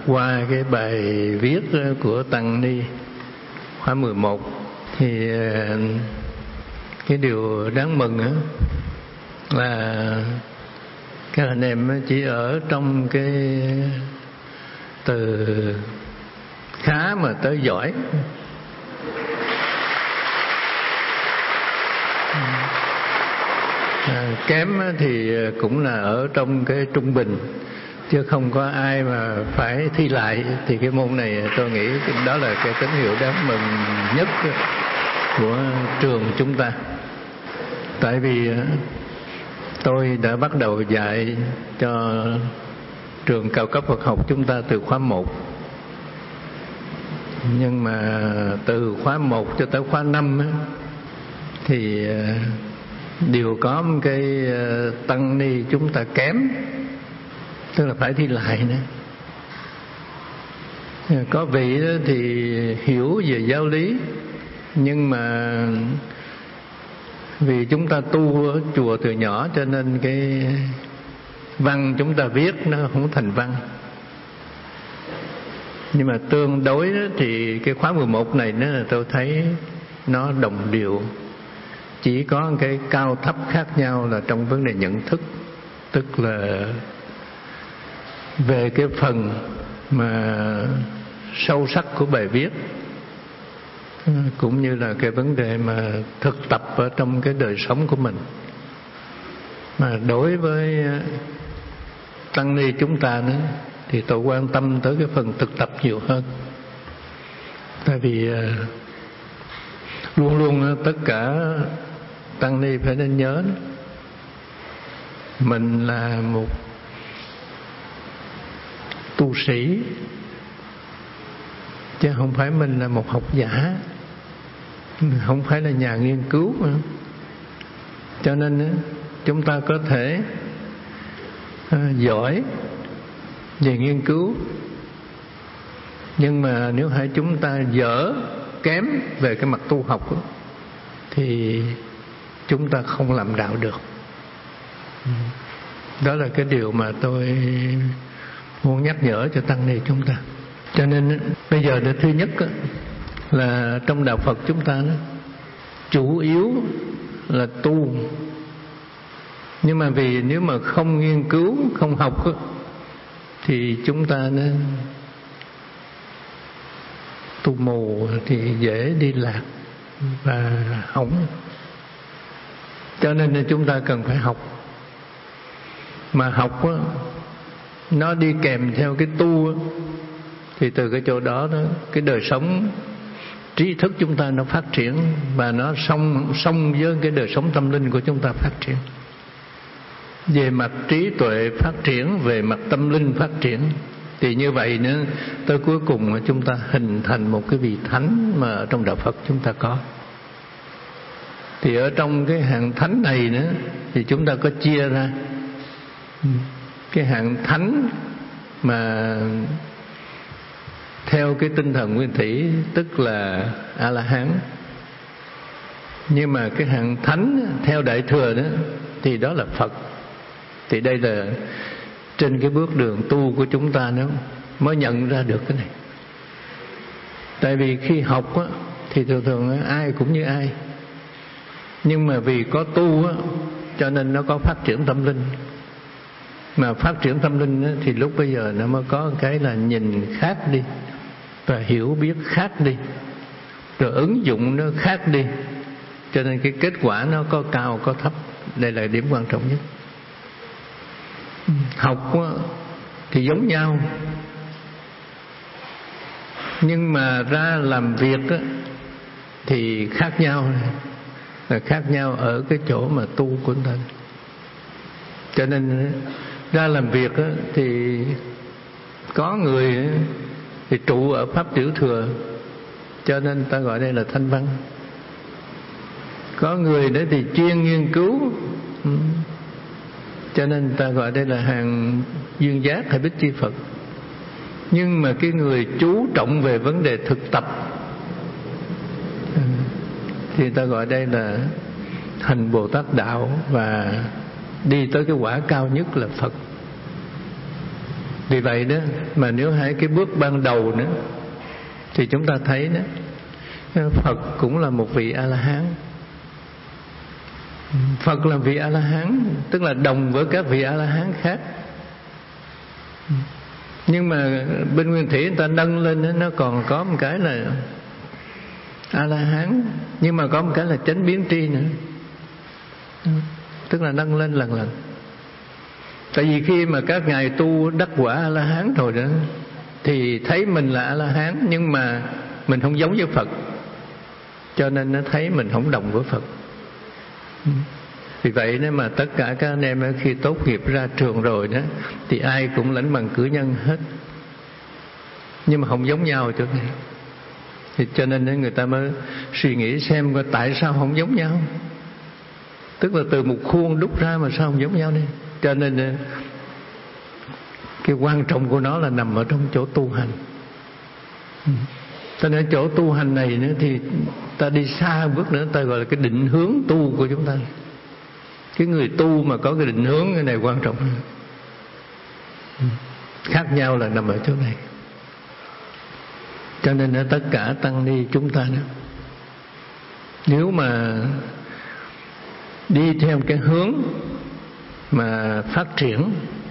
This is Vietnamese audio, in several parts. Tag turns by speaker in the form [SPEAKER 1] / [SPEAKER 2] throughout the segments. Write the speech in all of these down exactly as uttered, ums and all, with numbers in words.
[SPEAKER 1] qua cái bài viết của Tăng Ni khóa mười một thì cái điều đáng mừng là các anh em chỉ ở trong cái từ khá mà tới giỏi. À, kém thì cũng là ở trong cái trung bình, chứ không có ai mà phải thi lại. Thì cái môn này tôi nghĩ đó là cái tín hiệu đáng mừng nhất của trường chúng ta. Tại vì tôi đã bắt đầu dạy cho trường cao cấp Phật học chúng ta từ khóa một, nhưng mà từ khóa một cho tới khóa năm thì đều có một cái tăng ni chúng ta kém, tức là phải thi lại nữa. Có vị thì hiểu về giáo lý, nhưng mà vì chúng ta tu ở chùa từ nhỏ cho nên cái văn chúng ta viết nó không thành văn. Nhưng mà tương đối thì cái khóa mười một này nữa là tôi thấy nó đồng điệu, chỉ có cái cao thấp khác nhau là trong vấn đề nhận thức, tức là về cái phần mà sâu sắc của bài viết, cũng như là cái vấn đề mà thực tập ở trong cái đời sống của mình. Mà đối với tăng ni chúng ta nữa thì tôi quan tâm tới cái phần thực tập nhiều hơn. Tại vì luôn luôn tất cả tăng ni phải nên nhớ mình là một tu sĩ, chứ không phải mình là một học giả, không phải là nhà nghiên cứu nữa. Cho nên chúng ta có thể giỏi về nghiên cứu, nhưng mà nếu hai chúng ta dở kém về cái mặt tu học thì chúng ta không làm đạo được. Đó là cái điều mà tôi muốn nhắc nhở cho tăng ni chúng ta. Cho nên bây giờ là thứ nhất là trong đạo Phật chúng ta đó, chủ yếu là tu. Nhưng mà vì nếu mà không nghiên cứu, không học thì chúng ta nên tu mù thì dễ đi lạc và hỏng. Cho nên chúng ta cần phải học. Mà học á, nó đi kèm theo cái tu á, thì từ cái chỗ đó, đó cái đời sống trí thức chúng ta nó phát triển, và nó song song với cái đời sống tâm linh của chúng ta phát triển. Về mặt trí tuệ phát triển, về mặt tâm linh phát triển, thì như vậy nữa tới cuối cùng chúng ta hình thành một cái vị thánh mà ở trong đạo Phật chúng ta có. Thì ở trong cái hạng thánh này nữa thì chúng ta có chia ra cái hạng thánh mà theo cái tinh thần nguyên thủy, tức là A-la-hán. Nhưng mà cái hạng thánh theo Đại Thừa đó thì đó là Phật. Thì đây là trên cái bước đường tu của chúng ta nó mới nhận ra được cái này. Tại vì khi học á, thì thường thường ai cũng như ai, nhưng mà vì có tu á, cho nên nó có phát triển tâm linh. Mà phát triển tâm linh á, thì lúc bây giờ nó mới có cái là nhìn khác đi, và hiểu biết khác đi, rồi ứng dụng nó khác đi. Cho nên cái kết quả nó có cao có thấp. Đây là điểm quan trọng nhất. Học thì giống nhau, nhưng mà ra làm việc thì khác nhau. Là khác nhau ở cái chỗ mà tu của người ta. Cho nên ra làm việc thì có người thì trụ ở pháp tiểu thừa, cho nên ta gọi đây là thanh văn. Có người đấy thì chuyên nghiên cứu, cho nên ta gọi đây là hàng duyên giác hay bích chi Phật. Nhưng mà cái người chú trọng về vấn đề thực tập thì ta gọi đây là hành Bồ Tát đạo, và đi tới cái quả cao nhất là Phật. Vì vậy đó mà nếu hai cái bước ban đầu nữa thì chúng ta thấy đó, Phật cũng là một vị A-la-hán. Phật là vị A-la-hán, tức là đồng với các vị A-la-hán khác. Nhưng mà bên Nguyên Thủy người ta nâng lên đó, nó còn có một cái là A-la-hán, nhưng mà có một cái là chánh biến tri nữa, tức là nâng lên lần lần. Tại vì khi mà các ngài tu đắc quả A-la-hán rồi đó thì thấy mình là A-la-hán, nhưng mà mình không giống với Phật, cho nên nó thấy mình không đồng với Phật. Vì vậy nếu mà tất cả các anh em khi tốt nghiệp ra trường rồi đó thì ai cũng lãnh bằng cử nhân hết, nhưng mà không giống nhau chỗ này. Thì cho nên người ta mới suy nghĩ xem coi tại sao không giống nhau. Tức là từ một khuôn đúc ra mà sao không giống nhau đây. Cho nên cái quan trọng của nó là nằm ở trong chỗ tu hành. Cho nên chỗ tu hành này nữa thì ta đi xa bước nữa, ta gọi là cái định hướng tu của chúng ta. Cái người tu mà có cái định hướng, cái này quan trọng. Khác nhau là nằm ở chỗ này. Cho nên tất cả tăng ni chúng ta đó, nếu mà đi theo cái hướng mà phát triển,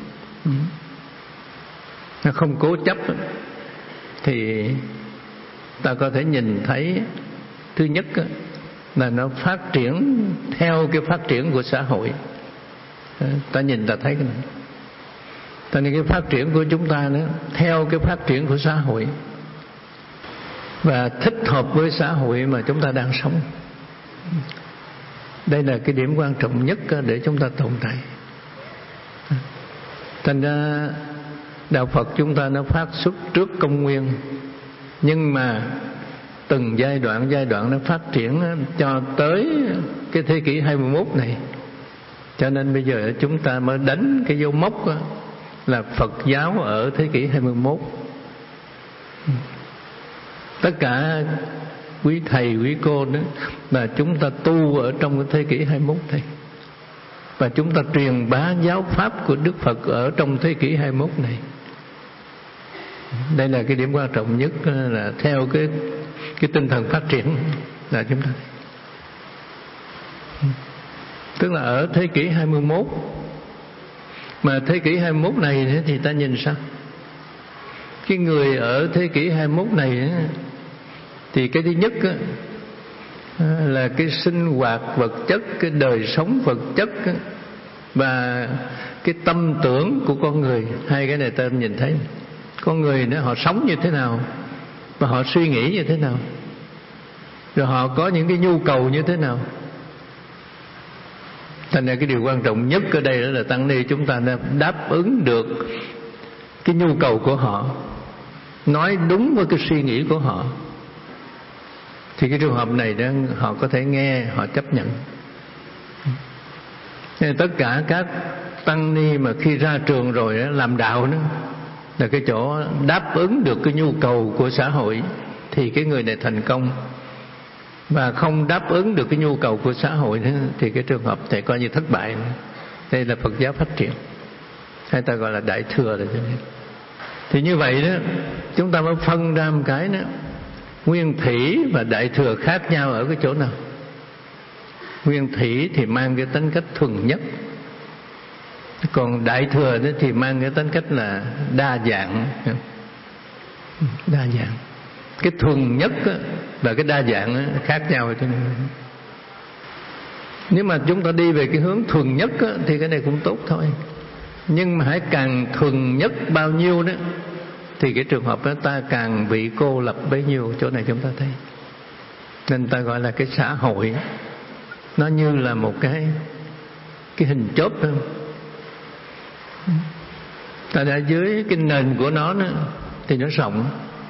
[SPEAKER 1] nó không cố chấp, thì ta có thể nhìn thấy thứ nhất là nó phát triển theo cái phát triển của xã hội. Ta nhìn ta thấy cái này. Cho nên cái phát triển của chúng ta nữa theo cái phát triển của xã hội và thích hợp với xã hội mà chúng ta đang sống. Đây là cái điểm quan trọng nhất để chúng ta tồn tại. Thành ra đạo Phật chúng ta nó phát xuất trước công nguyên, nhưng mà từng giai đoạn giai đoạn nó phát triển cho tới cái thế kỷ hai mươi mốt này. Cho nên bây giờ chúng ta mới đánh cái dấu mốc là Phật giáo ở thế kỷ hai mươi mốt. Tất cả quý thầy quý cô đó là chúng ta tu ở trong cái thế kỷ hai mươi mốt này, và chúng ta truyền bá giáo pháp của Đức Phật ở trong thế kỷ hai mươi mốt này. Đây là cái điểm quan trọng nhất, là theo cái cái tinh thần phát triển là chúng ta. Tức là ở thế kỷ hai mươi mốt, mà thế kỷ hai mươi mốt này thì ta nhìn sao? Cái người ở thế kỷ hai mươi mốt này thì cái thứ nhất là cái sinh hoạt vật chất, cái đời sống vật chất và cái tâm tưởng của con người. Hai cái này ta nhìn thấy con người đó, họ sống như thế nào và họ suy nghĩ như thế nào, rồi họ có những cái nhu cầu như thế nào. Thành ra cái điều quan trọng nhất ở đây là tăng ni chúng ta đáp ứng được cái nhu cầu của họ, nói đúng với cái suy nghĩ của họ, thì cái trường hợp này đó họ có thể nghe, họ chấp nhận. Nên tất cả các tăng ni mà khi ra trường rồi đó, làm đạo đó là cái chỗ đáp ứng được cái nhu cầu của xã hội, thì cái người này thành công. Và không đáp ứng được cái nhu cầu của xã hội nữa, thì cái trường hợp này coi như thất bại. Đây là Phật giáo phát triển, hay ta gọi là đại thừa rồi. Thì như vậy đó, chúng ta mới phân ra một cái đó, nguyên thủy và đại thừa khác nhau ở cái chỗ nào. Nguyên thủy thì mang cái tính cách thuần nhất, còn đại thừa đó thì mang cái tính cách là đa dạng. Đa dạng. Cái thuần nhất và cái đa dạng khác nhau cho nên. Nếu mà chúng ta đi về cái hướng thuần nhất thì cái này cũng tốt thôi. Nhưng mà hãy càng thuần nhất bao nhiêu đó thì cái trường hợp đó ta càng bị cô lập bấy nhiêu. Chỗ này chúng ta thấy. Nên ta gọi là cái xã hội nó như là một cái cái hình chớp thôi. Tại ở dưới cái nền của nó đó, thì nó rộng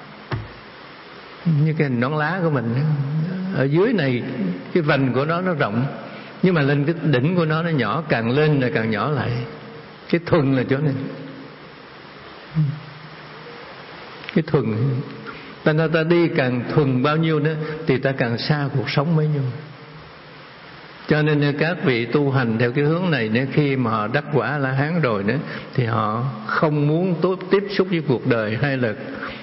[SPEAKER 1] như cái nón lá của mình. Ở dưới này cái vành của nó nó rộng, nhưng mà lên cái đỉnh của nó nó nhỏ, càng lên là càng nhỏ lại. Cái thuần là chỗ này. Cái thuần, ta ta đi càng thuần bao nhiêu nữa thì ta càng xa cuộc sống bấy nhiêu. Cho nên các vị tu hành theo cái hướng này nữa, khi mà họ đắc quả A La Hán rồi nữa thì họ không muốn tốt tiếp xúc với cuộc đời, hay là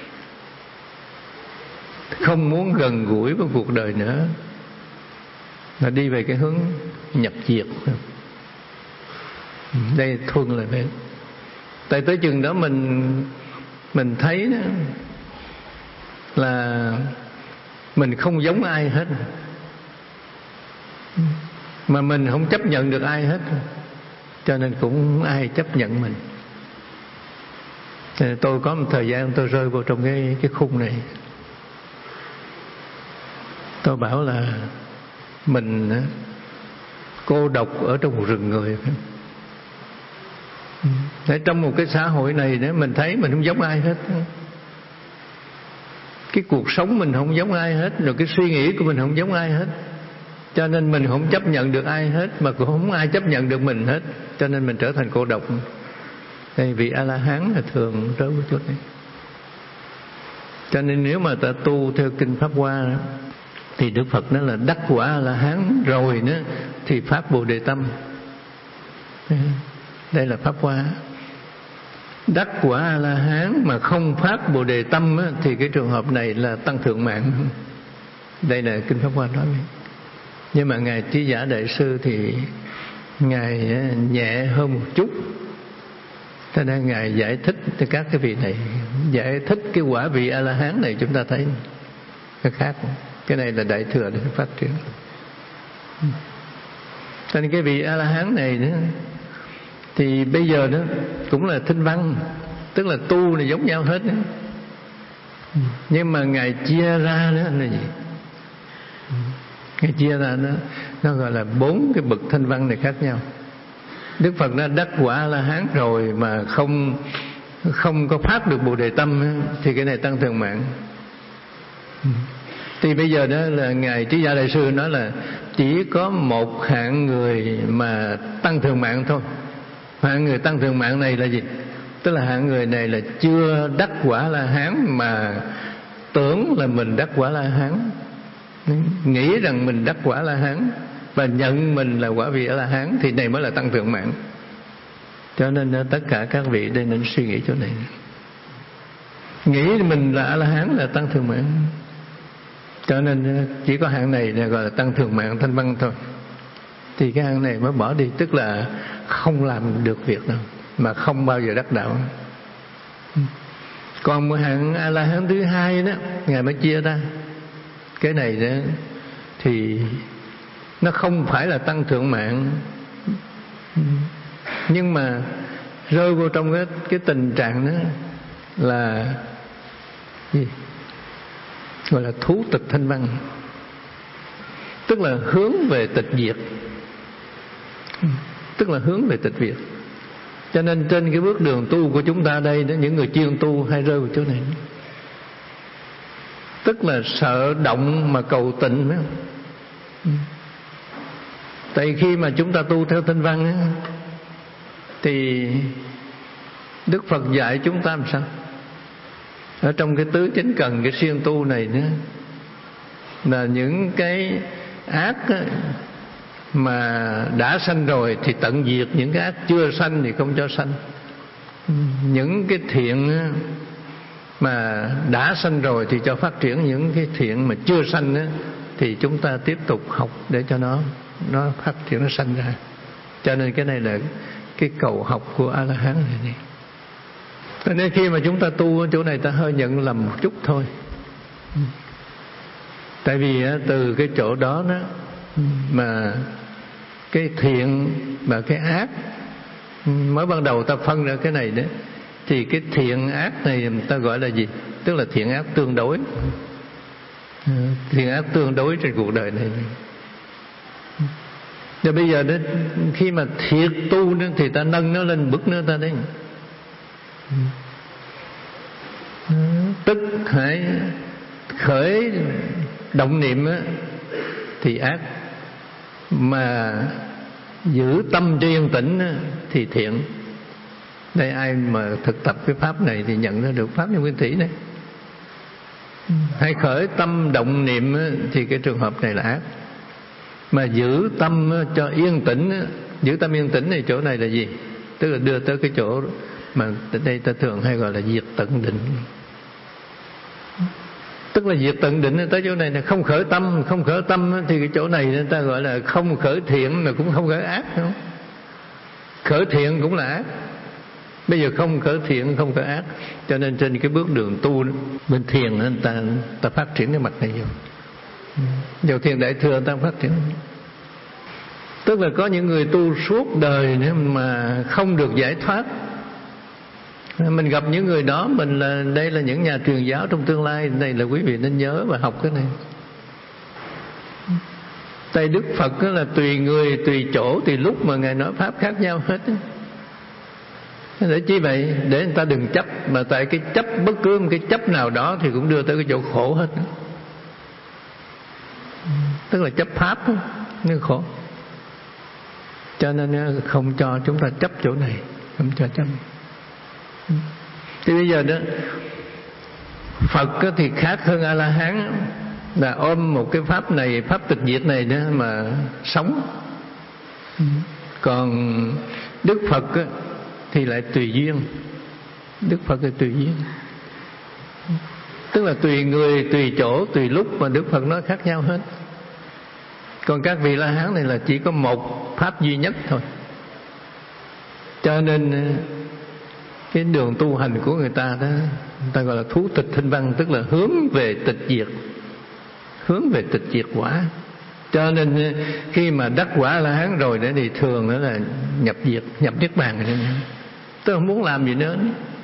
[SPEAKER 1] không muốn gần gũi với cuộc đời nữa, là đi về cái hướng nhập diệt. Đây thuần là vậy. Tại tới chừng đó mình mình thấy đó là mình không giống ai hết, mà mình không chấp nhận được ai hết, cho nên cũng không ai chấp nhận mình. Tôi có một thời gian tôi rơi vào trong cái cái khung này. Tôi bảo là mình cô độc ở trong một rừng người. Để trong một cái xã hội này nữa, mình thấy mình không giống ai hết. Cái cuộc sống mình không giống ai hết, rồi cái suy nghĩ của mình không giống ai hết, cho nên mình không chấp nhận được ai hết, mà cũng không ai chấp nhận được mình hết, cho nên mình trở thành cô độc. Đây vị A La Hán là thường rơi vào chỗ này. Cho nên nếu mà ta tu theo kinh Pháp Hoa đó, thì Đức Phật nói là đắc quả A La Hán rồi nữa thì phát Bồ Đề Tâm. Đây là Pháp Hoa. Đắc quả A La Hán mà không phát Bồ Đề Tâm á, thì cái trường hợp này là tăng thượng mạng. Đây là kinh Pháp Hoa nói. Nhưng mà ngài Trí Giả Đại Sư thì ngài nhẹ hơn một chút. Cho nên ngài giải thích cho các cái vị này, giải thích cái quả vị A La Hán này, chúng ta thấy cái khác. Cái này là đại thừa để phát triển. Cho nên cái vị A La Hán này nữa, thì bây giờ đó cũng là thinh văn, tức là tu là giống nhau hết đó. Nhưng mà ngài chia ra đó là gì? Ngài chia ra đó, nó gọi là bốn cái bậc thanh văn này khác nhau. Đức Phật đã đắc quả A La Hán rồi mà không không có phát được Bồ Đề Tâm, thì cái này tăng thượng mạng. Thì bây giờ đó là ngài Trí Giả Đại Sư nói là chỉ có một hạng người mà tăng thượng mạng thôi. Hạng người tăng thượng mạng này là gì? Tức là hạng người này là chưa đắc quả La Hán mà tưởng là mình đắc quả La Hán, nghĩ rằng mình đắc quả La Hán và nhận mình là quả vị A La Hán, thì này mới là tăng thượng mạng. Cho nên tất cả các vị đây nên suy nghĩ chỗ này. Nghĩ mình là A La Hán là tăng thượng mạng. Cho nên chỉ có hạng này là gọi là tăng thượng mạng thanh văn thôi. Thì cái hạng này mới bỏ đi, tức là không làm được việc đâu, mà không bao giờ đắc đạo. Còn một hạng A La Hán thứ hai đó, ngài mới chia ra. Cái này đó thì nó không phải là tăng thượng mạng, nhưng mà rơi vô trong cái, cái tình trạng đó là gì? Gọi là thú tịch thanh văn, tức là hướng về tịch diệt, tức là hướng về tịch diệt. Cho nên trên cái bước đường tu của chúng ta đây đó, những người chuyên tu hay rơi vào chỗ này, tức là sợ động mà cầu tịnh đó. Tại khi mà chúng ta tu theo thanh văn á, thì Đức Phật dạy chúng ta làm sao? Ở trong cái tứ chính cần, cái siêng tu này nữa, là những cái ác á, mà đã sanh rồi thì tận diệt, những cái ác chưa sanh thì không cho sanh. Những cái thiện á, mà đã sanh rồi thì cho phát triển, những cái thiện mà chưa sanh á, thì chúng ta tiếp tục học để cho nó nó phát triển, nó sanh ra. Cho nên cái này là cái cầu học của A La Hán này. Cho nên khi mà chúng ta tu ở chỗ này, ta hơi nhận lầm một chút thôi. Tại vì từ cái chỗ đó đó mà cái thiện và cái ác, mới ban đầu ta phân ra cái này đó, thì cái thiện ác này người ta gọi là gì? Tức là thiện ác tương đối. Thiện ác tương đối trên cuộc đời này. Rồi bây giờ đó, khi mà thiệt tu đó, thì ta nâng nó lên bức nữa ta đấy. Tức hãy khởi động niệm á, thì ác, mà giữ tâm cho yên tĩnh á, thì thiện. Đây ai mà thực tập cái pháp này thì nhận ra được pháp Nhân Nguyên Thủy này. Hay khởi tâm động niệm á, thì cái trường hợp này là ác. Mà giữ tâm cho yên tĩnh, giữ tâm yên tĩnh này chỗ này là gì? Tức là đưa tới cái chỗ mà đây ta thường hay gọi là diệt tận định. Tức là diệt tận định tới chỗ này là không khởi tâm. Không khởi tâm thì cái chỗ này người ta gọi là không khởi thiện mà cũng không khởi ác, không? Khởi thiện cũng là ác. Bây giờ không khởi thiện không khởi ác, cho nên trên cái bước đường tu bên thiền người ta, người ta phát triển cái mặt này nhiều. Vào thiền đại thừa người ta phát triển. Tức là có những người tu suốt đời mà không được giải thoát. Mình gặp những người đó, mình là đây là những nhà truyền giáo trong tương lai, đây là quý vị nên nhớ và học cái này. Tại Đức Phật là tùy người, tùy chỗ, tùy lúc mà Ngài nói pháp khác nhau hết. Để chi vậy? Để người ta đừng chấp. Mà tại cái chấp, bất cứ một cái chấp nào đó thì cũng đưa tới cái chỗ khổ hết. Tức là chấp pháp đó, nó khổ. Cho nên không cho chúng ta chấp chỗ này, không cho chấp. Thì bây giờ đó, Phật thì khác hơn A-la-hán, là ôm một cái pháp này, pháp tịch diệt này đó mà sống. Còn Đức Phật thì lại tùy duyên. Đức Phật là tùy duyên, tức là tùy người, tùy chỗ, tùy lúc mà Đức Phật nói khác nhau hết. Còn các vị La Hán này là chỉ có một pháp duy nhất thôi. Cho nên cái đường tu hành của người ta đó, người ta gọi là thú tịch thanh văn, tức là hướng về tịch diệt, hướng về tịch diệt quả. Cho nên khi mà đắc quả La Hán rồi đó thì thường đó là nhập diệt, nhập niết bàn. Tôi không muốn làm gì nữa.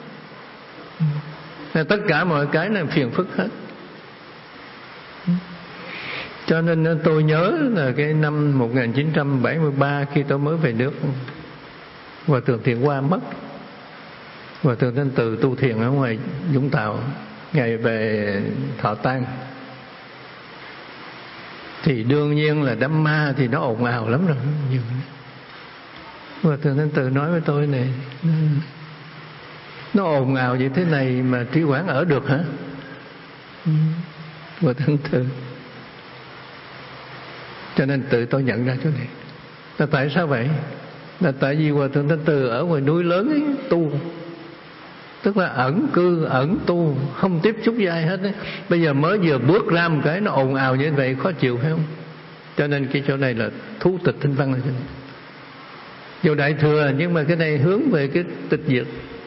[SPEAKER 1] Tất cả mọi cái là phiền phức hết. Cho nên tôi nhớ là cái năm một nghìn chín trăm bảy mươi ba, khi tôi mới về nước, Hòa thượng Thiện Hoa mất. Hòa thượng Thanh Từ tu thiền ở ngoài Vũng Tàu, ngày về thọ tang. Thì đương nhiên là đám ma thì nó ồn ào lắm rồi. Hòa thượng Thanh Từ nói với tôi này, nó ồn ào như thế này mà Trí Quảng ở được hả? Hòa thượng Từ. Cho nên tự tôi nhận ra chỗ này. Là tại sao vậy? Là tại vì Hòa thượng Thanh Từ ở ngoài núi lớn ấy, tu, tức là ẩn cư, ẩn tu, không tiếp xúc với ai hết ấy. Bây giờ mới vừa bước ra một cái nó ồn ào như vậy, khó chịu phải không? Cho nên cái chỗ này là thú tịch thanh văn. Là chỗ này vô đại thừa, nhưng mà cái này hướng về cái tịch diệt.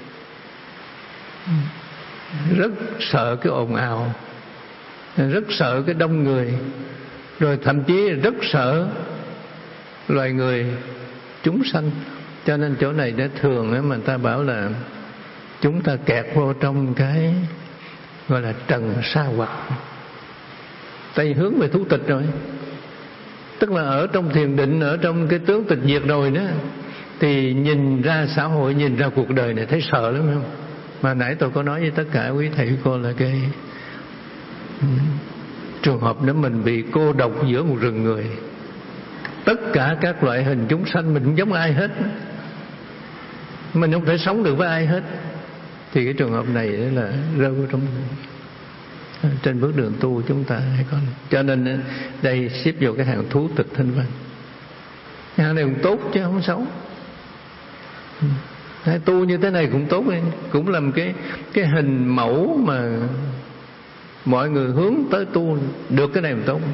[SPEAKER 1] Rất sợ cái ồn ào, rất sợ cái đông người, rồi thậm chí rất sợ loài người, chúng sanh. Cho nên chỗ này để thường á, mà người ta bảo là chúng ta kẹt vô trong cái gọi là trần sa hoặc. Tại hướng về thú tịch rồi, tức là ở trong thiền định, ở trong cái tướng tịch diệt rồi đó, thì nhìn ra xã hội, nhìn ra cuộc đời này thấy sợ lắm không? Mà nãy tôi có nói với tất cả quý thầy quý cô là cái trường hợp đó mình bị cô độc giữa một rừng người. Tất cả các loại hình chúng sanh mình không giống ai hết, mình không thể sống được với ai hết. Thì cái trường hợp này là rơi vào trong trên bước đường tu chúng ta hay có. Cho nên đây xếp vào cái hàng thú tịch thanh văn. Cái hàng này cũng tốt chứ không xấu. Hay tu như thế này cũng tốt, cũng làm cái cái hình mẫu mà mọi người hướng tới tu được, cái này cũng tốt.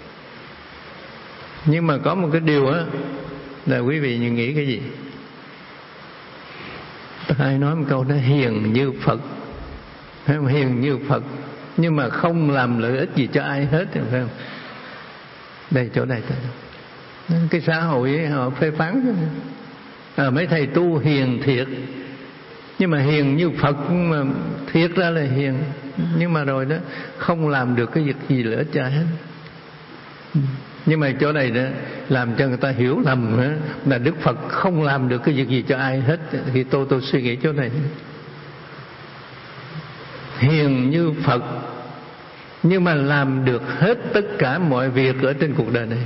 [SPEAKER 1] Nhưng mà có một cái điều á là quý vị nghĩ cái gì? Ai nói một câu đó hiền như Phật, phải không? Hiền như Phật nhưng mà không làm lợi ích gì cho ai hết, phải không? Đây chỗ này cái xã hội ấy, họ phê phán chứ. À, mấy thầy tu hiền thiệt, nhưng mà hiền như Phật, mà thiệt ra là hiền, nhưng mà rồi đó không làm được cái việc gì lợi ích cho ai hết. Nhưng mà chỗ này đó làm cho người ta hiểu lầm đó, là Đức Phật không làm được cái việc gì cho ai hết. Thì tôi tôi suy nghĩ chỗ này, hiền như Phật nhưng mà làm được hết tất cả mọi việc ở trên cuộc đời này.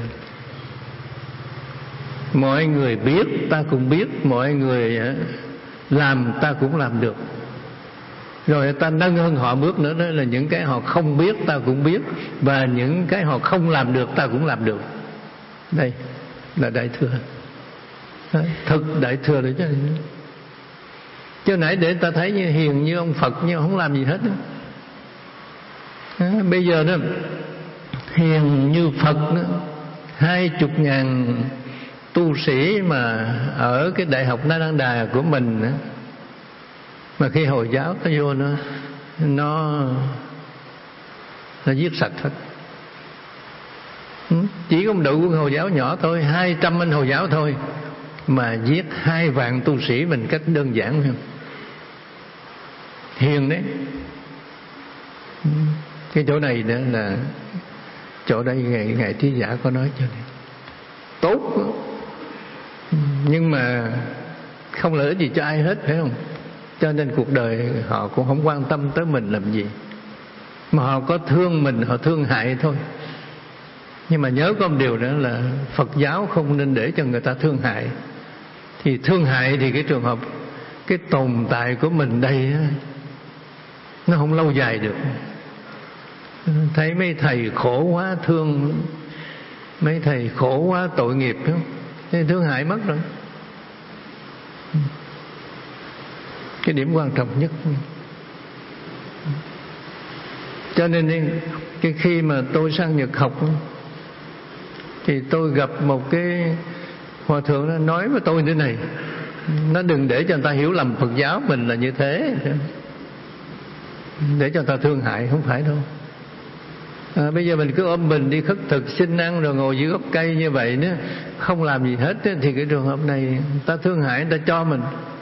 [SPEAKER 1] Mọi người biết ta cũng biết, mọi người làm ta cũng làm được. Rồi ta nâng hơn họ bước nữa, đó là những cái họ không biết ta cũng biết, và những cái họ không làm được ta cũng làm được. Đây là Đại Thừa. Thực Đại Thừa đấy chứ. Chứ nãy để ta thấy như hiền như ông Phật nhưng không làm gì hết đó. À, bây giờ đó hiền như Phật đó, hai chục ngàn tu sĩ mà ở cái đại học Na Đăng Đà của mình đó, mà khi Hồi giáo nó vô nó nó nó giết sạch hết. Chỉ có một đội quân Hồi giáo nhỏ thôi, hai trăm anh Hồi giáo thôi mà giết hai vạn tu sĩ mình cách đơn giản phải không? Hiền đấy. Cái chỗ này nữa là chỗ đây ngài ngài Trí Giả có nói cho này tốt đó. Nhưng mà không lợi ích gì cho ai hết phải không? Cho nên cuộc đời họ cũng không quan tâm tới mình làm gì, mà họ có thương mình, họ thương hại thôi. Nhưng mà nhớ có một điều nữa là Phật giáo không nên để cho người ta thương hại. Thì thương hại thì cái trường hợp cái tồn tại của mình đây nó không lâu dài được. Thấy mấy thầy khổ quá, thương mấy thầy khổ quá, tội nghiệp đó, thì thương hại mất rồi. Cái điểm quan trọng nhất. Cho nên cái khi mà tôi sang Nhật học thì tôi gặp một cái hòa thượng nó nói với tôi như thế này: nó đừng để cho người ta hiểu lầm Phật giáo mình là như thế, để cho người ta thương hại, không phải đâu. À, bây giờ mình cứ ôm mình đi khất thực xin ăn rồi ngồi dưới gốc cây như vậy nữa, không làm gì hết đó, thì cái trường hợp này người ta thương hại, người ta cho mình,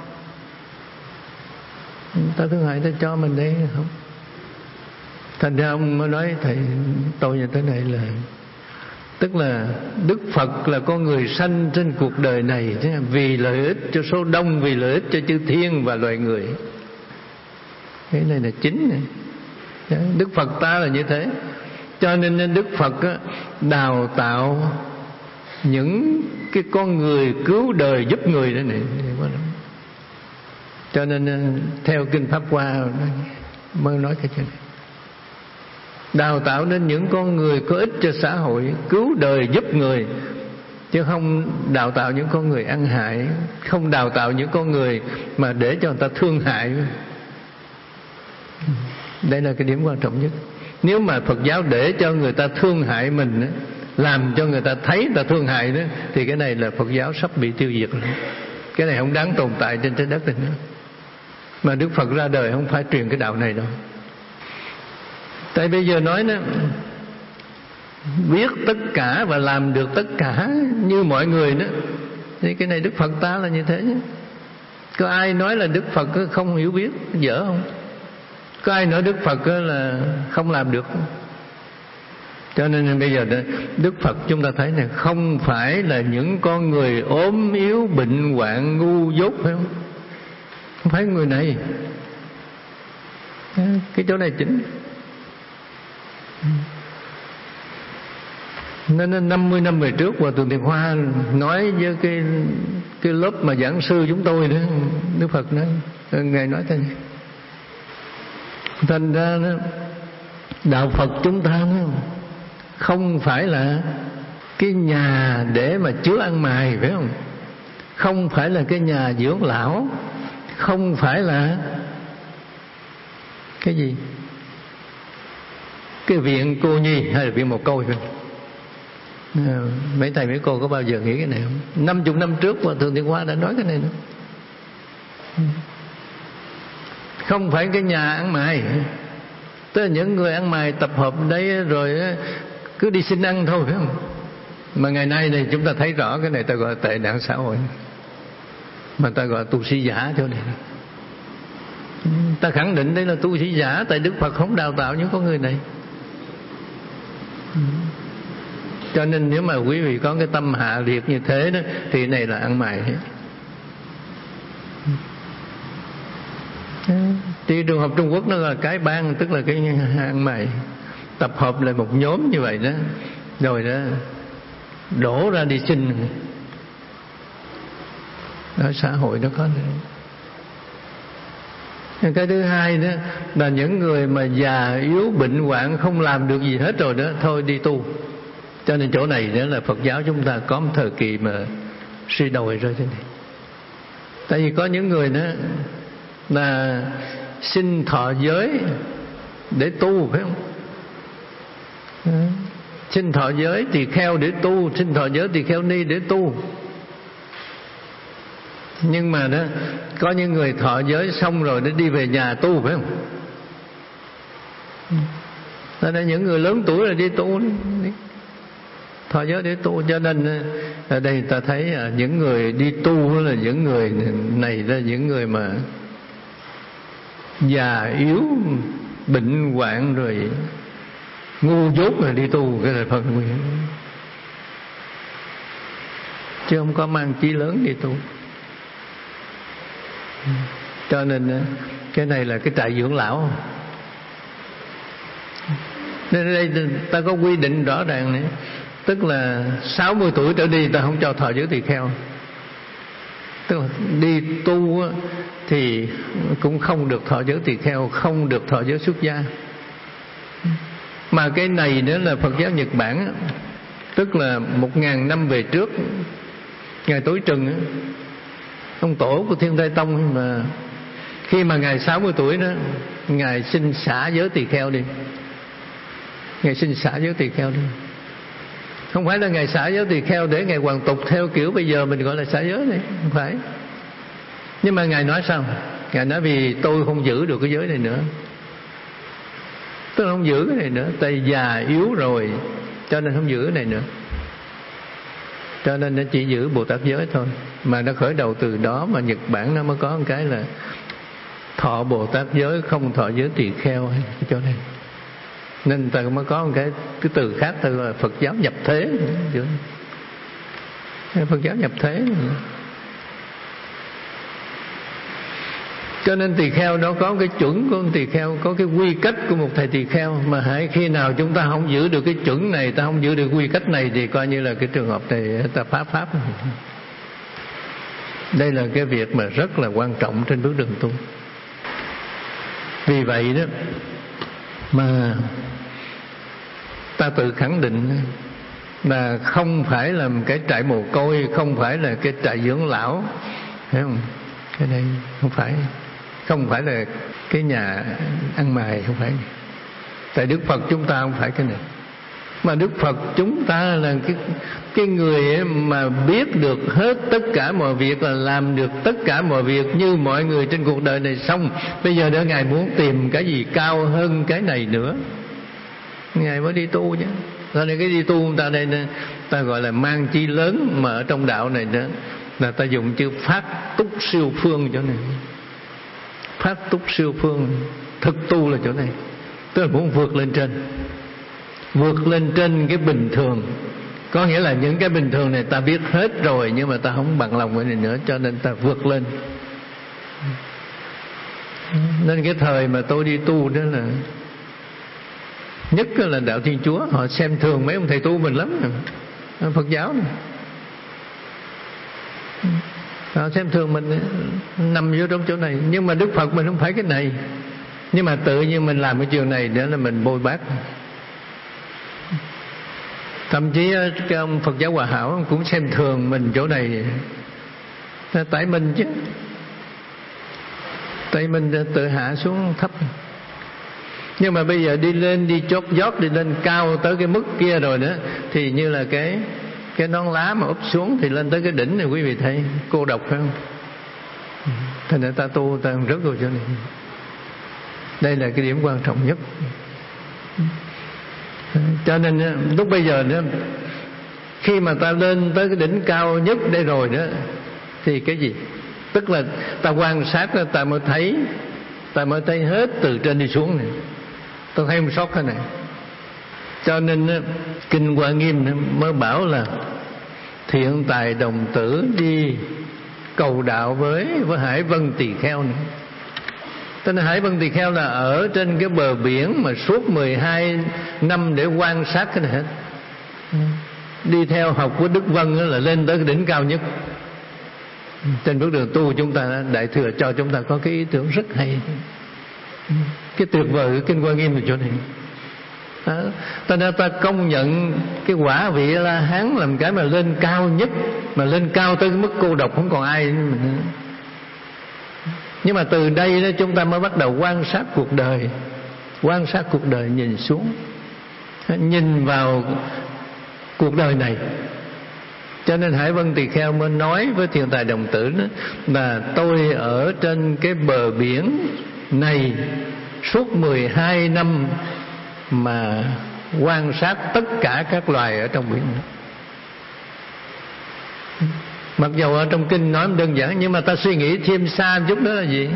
[SPEAKER 1] người ta thương hại, người ta cho mình đấy không. Thành ra ông mới nói thầy tôi như thế này là tức là Đức Phật là con người sanh trên cuộc đời này vì lợi ích cho số đông, vì lợi ích cho chư thiên và loài người. Cái này là chính này. Đức Phật ta là như thế. Cho nên Đức Phật đào tạo những cái con người cứu đời giúp người đó này. Cho nên theo Kinh Pháp Hoa mới nói cái chuyện này. Đào tạo nên những con người có ích cho xã hội, cứu đời giúp người, chứ không đào tạo những con người ăn hại, không đào tạo những con người mà để cho người ta thương hại. Đây là cái điểm quan trọng nhất. Nếu mà Phật giáo để cho người ta thương hại mình, làm cho người ta thấy người ta thương hại đó, thì cái này là Phật giáo sắp bị tiêu diệt rồi. Cái này không đáng tồn tại trên trái đất này nữa. Mà Đức Phật ra đời không phải truyền cái đạo này đâu. Tại bây giờ nói đó, biết tất cả và làm được tất cả như mọi người đó, thì cái này Đức Phật ta là như thế nhé. Có ai nói là Đức Phật không hiểu biết, dở không? Có ai nói Đức Phật là không làm được không? Cho nên bây giờ Đức Phật chúng ta thấy này, không phải là những con người ốm yếu, bệnh hoạn, ngu dốt, phải không? Không phải người này. Cái chỗ này chính. Nên năm mươi năm về trước Hòa Thượng Thiện Hoa nói với cái cái lớp mà giảng sư chúng tôi đó, Đức Phật nói, ngài nói thế này: thành ra đó, đạo Phật chúng ta đó, không phải là cái nhà để mà chứa ăn mày, phải không? Không phải là cái nhà dưỡng lão, không phải là cái gì, cái viện cô nhi hay là viện mồ côi. À, mấy thầy mấy cô có bao giờ nghĩ cái này không? Năm chục năm trước Hòa Thượng Thiện Hoa đã nói cái này nữa. Không phải cái nhà ăn mày, tức là những người ăn mày tập hợp đấy rồi cứ đi xin ăn thôi, phải không? Mà ngày nay này chúng ta thấy rõ cái này ta gọi là tệ nạn xã hội, mà ta gọi là tu sĩ giả chỗ này. Ta khẳng định đây là tu sĩ giả, tại Đức Phật không đào tạo những con người này. Cho nên nếu mà quý vị có cái tâm hạ liệt như thế đó, thì này là ăn mày hết. Thì trường hợp Trung Quốc nó là cái bang, tức là cái ăn mày tập hợp lại một nhóm như vậy đó, rồi đó đổ ra đi xin. Đó, xã hội nó có này. Cái thứ hai đó là những người mà già yếu bệnh hoạn không làm được gì hết rồi đó, thôi đi tu. Cho nên chỗ này nữa là Phật giáo chúng ta có một thời kỳ mà suy đồi rồi thế này. Tại vì có những người nữa là xin thọ giới để tu, phải không? Xin thọ giới tỳ kheo để tu, xin thọ giới tỳ kheo ni để tu. Nhưng mà đó, có những người thọ giới xong rồi để đi về nhà tu, phải không? Đó là những người lớn tuổi là đi tu, đi thọ giới để tu. Cho nên ở đây ta thấy những người đi tu là những người này là những người mà già yếu, bệnh hoạn rồi ngu dốt là đi tu, cái là phần nguyện, chứ không có mang chí lớn đi tu. Cho nên cái này là cái trại dưỡng lão. Nên đây ta có quy định rõ ràng này, tức là sáu mươi tuổi trở đi ta không cho thọ giới tỳ kheo. Tức là đi tu thì cũng không được thọ giới tỳ kheo, không được thọ giới xuất gia. Mà cái này nữa là Phật giáo Nhật Bản, tức là một ngàn năm về trước, Ngài Tối Trừng, ông tổ của Thiên Thai Tông, mà khi mà Ngài sáu mươi tuổi đó, Ngài xin xả giới tỳ kheo đi. Ngài xin xả giới tỳ kheo đi. Không phải là Ngài xả giới tỳ kheo để Ngài hoàn tục theo kiểu bây giờ mình gọi là xả giới này, không phải. Nhưng mà Ngài nói sao? Ngài nói vì tôi không giữ được cái giới này nữa, tôi không giữ cái này nữa, tại già yếu rồi, cho nên không giữ cái này nữa. Cho nên nó chỉ giữ Bồ Tát giới thôi. Mà nó khởi đầu từ đó mà Nhật Bản nó mới có một cái là thọ Bồ Tát giới, không thọ giới tỳ kheo cái chỗ này. Nên ta mới có một cái cái từ khác, từ là Phật giáo nhập thế. Phật giáo nhập thế. Cho nên tỳ kheo đó có cái chuẩn của một tỳ kheo, có cái quy cách của một thầy tỳ kheo. Mà hãy khi nào chúng ta không giữ được cái chuẩn này, ta không giữ được quy cách này, thì coi như là cái trường hợp này ta phá pháp. Đây là cái việc mà rất là quan trọng trên bước đường tu. Vì vậy đó mà ta tự khẳng định là không phải là cái trại mồ côi, không phải là cái trại dưỡng lão, thấy không? Cái này không phải, không phải là cái nhà ăn mày, không phải. Tại Đức Phật chúng ta không phải cái này. Mà Đức Phật chúng ta là cái cái người mà biết được hết tất cả mọi việc, là làm được tất cả mọi việc như mọi người trên cuộc đời này. Xong bây giờ nữa Ngài muốn tìm cái gì cao hơn cái này nữa, Ngài mới đi tu chứ. Cho nên cái đi tu ta đây ta gọi là mang chi lớn, mà ở trong đạo này nữa là ta dùng chữ phát túc siêu phương chỗ này. Phát túc siêu phương, thực tu là chỗ này, tức là muốn vượt lên trên, vượt lên trên cái bình thường. Có nghĩa là những cái bình thường này ta biết hết rồi, nhưng mà ta không bằng lòng với này nữa, cho nên ta vượt lên. Nên cái thời mà tôi đi tu đó là nhất là đạo Thiên Chúa, họ xem thường mấy ông thầy tu mình lắm, Phật giáo này. Họ xem thường mình, nằm vô trong chỗ này. Nhưng mà Đức Phật mình không phải cái này. Nhưng mà tự nhiên mình làm cái trường này để là mình bôi bác. Thậm chí cái ông Phật giáo Hòa Hảo cũng xem thường mình chỗ này. Tại mình chứ, tại mình tự hạ xuống thấp. Nhưng mà bây giờ đi lên, đi chót vót, đi lên cao tới cái mức kia rồi nữa, thì như là cái cái nón lá mà úp xuống thì lên tới cái đỉnh này, quý vị thấy cô độc phải không? Thành ra ta tu ta rớt vào chỗ này. Đây là cái điểm quan trọng nhất. Cho nên lúc bây giờ nữa, khi mà ta lên tới cái đỉnh cao nhất đây rồi nữa, thì cái gì? Tức là ta quan sát, ta mới thấy, ta mới thấy hết từ trên đi xuống này. Ta thấy không sót cái này. Cho nên Kinh Hoa Nghiêm mới bảo là thiện tài đồng tử đi cầu đạo với với Hải Vân Tỳ Kheo nữa. Cho nên Hải Vân Tỳ Kheo là ở trên cái bờ biển mà suốt mười hai năm để quan sát cái này hết. Đi theo học của Đức Vân là lên tới cái đỉnh cao nhất. Trên bước đường tu chúng ta, Đại Thừa cho chúng ta có cái ý tưởng rất hay. Cái tuyệt vời của Kinh Hoa Nghiêm là chỗ này. đó. Ta nên ta công nhận cái quả vị La Hán làm cái mà lên cao nhất, mà lên cao tới cái mức cô độc không còn ai nữa. Nhưng mà từ đây đó chúng ta mới bắt đầu quan sát cuộc đời, quan sát cuộc đời, nhìn xuống, nhìn vào cuộc đời này. Cho nên Hải Vân Tỳ Kheo mới nói với Thiền Tài Đồng Tử đó, là tôi ở trên cái bờ biển này suốt mười hai năm mà quan sát tất cả các loài ở trong biển. Mặc dầu ở trong kinh nói đơn giản, nhưng mà ta suy nghĩ thêm xa chút đó là gì?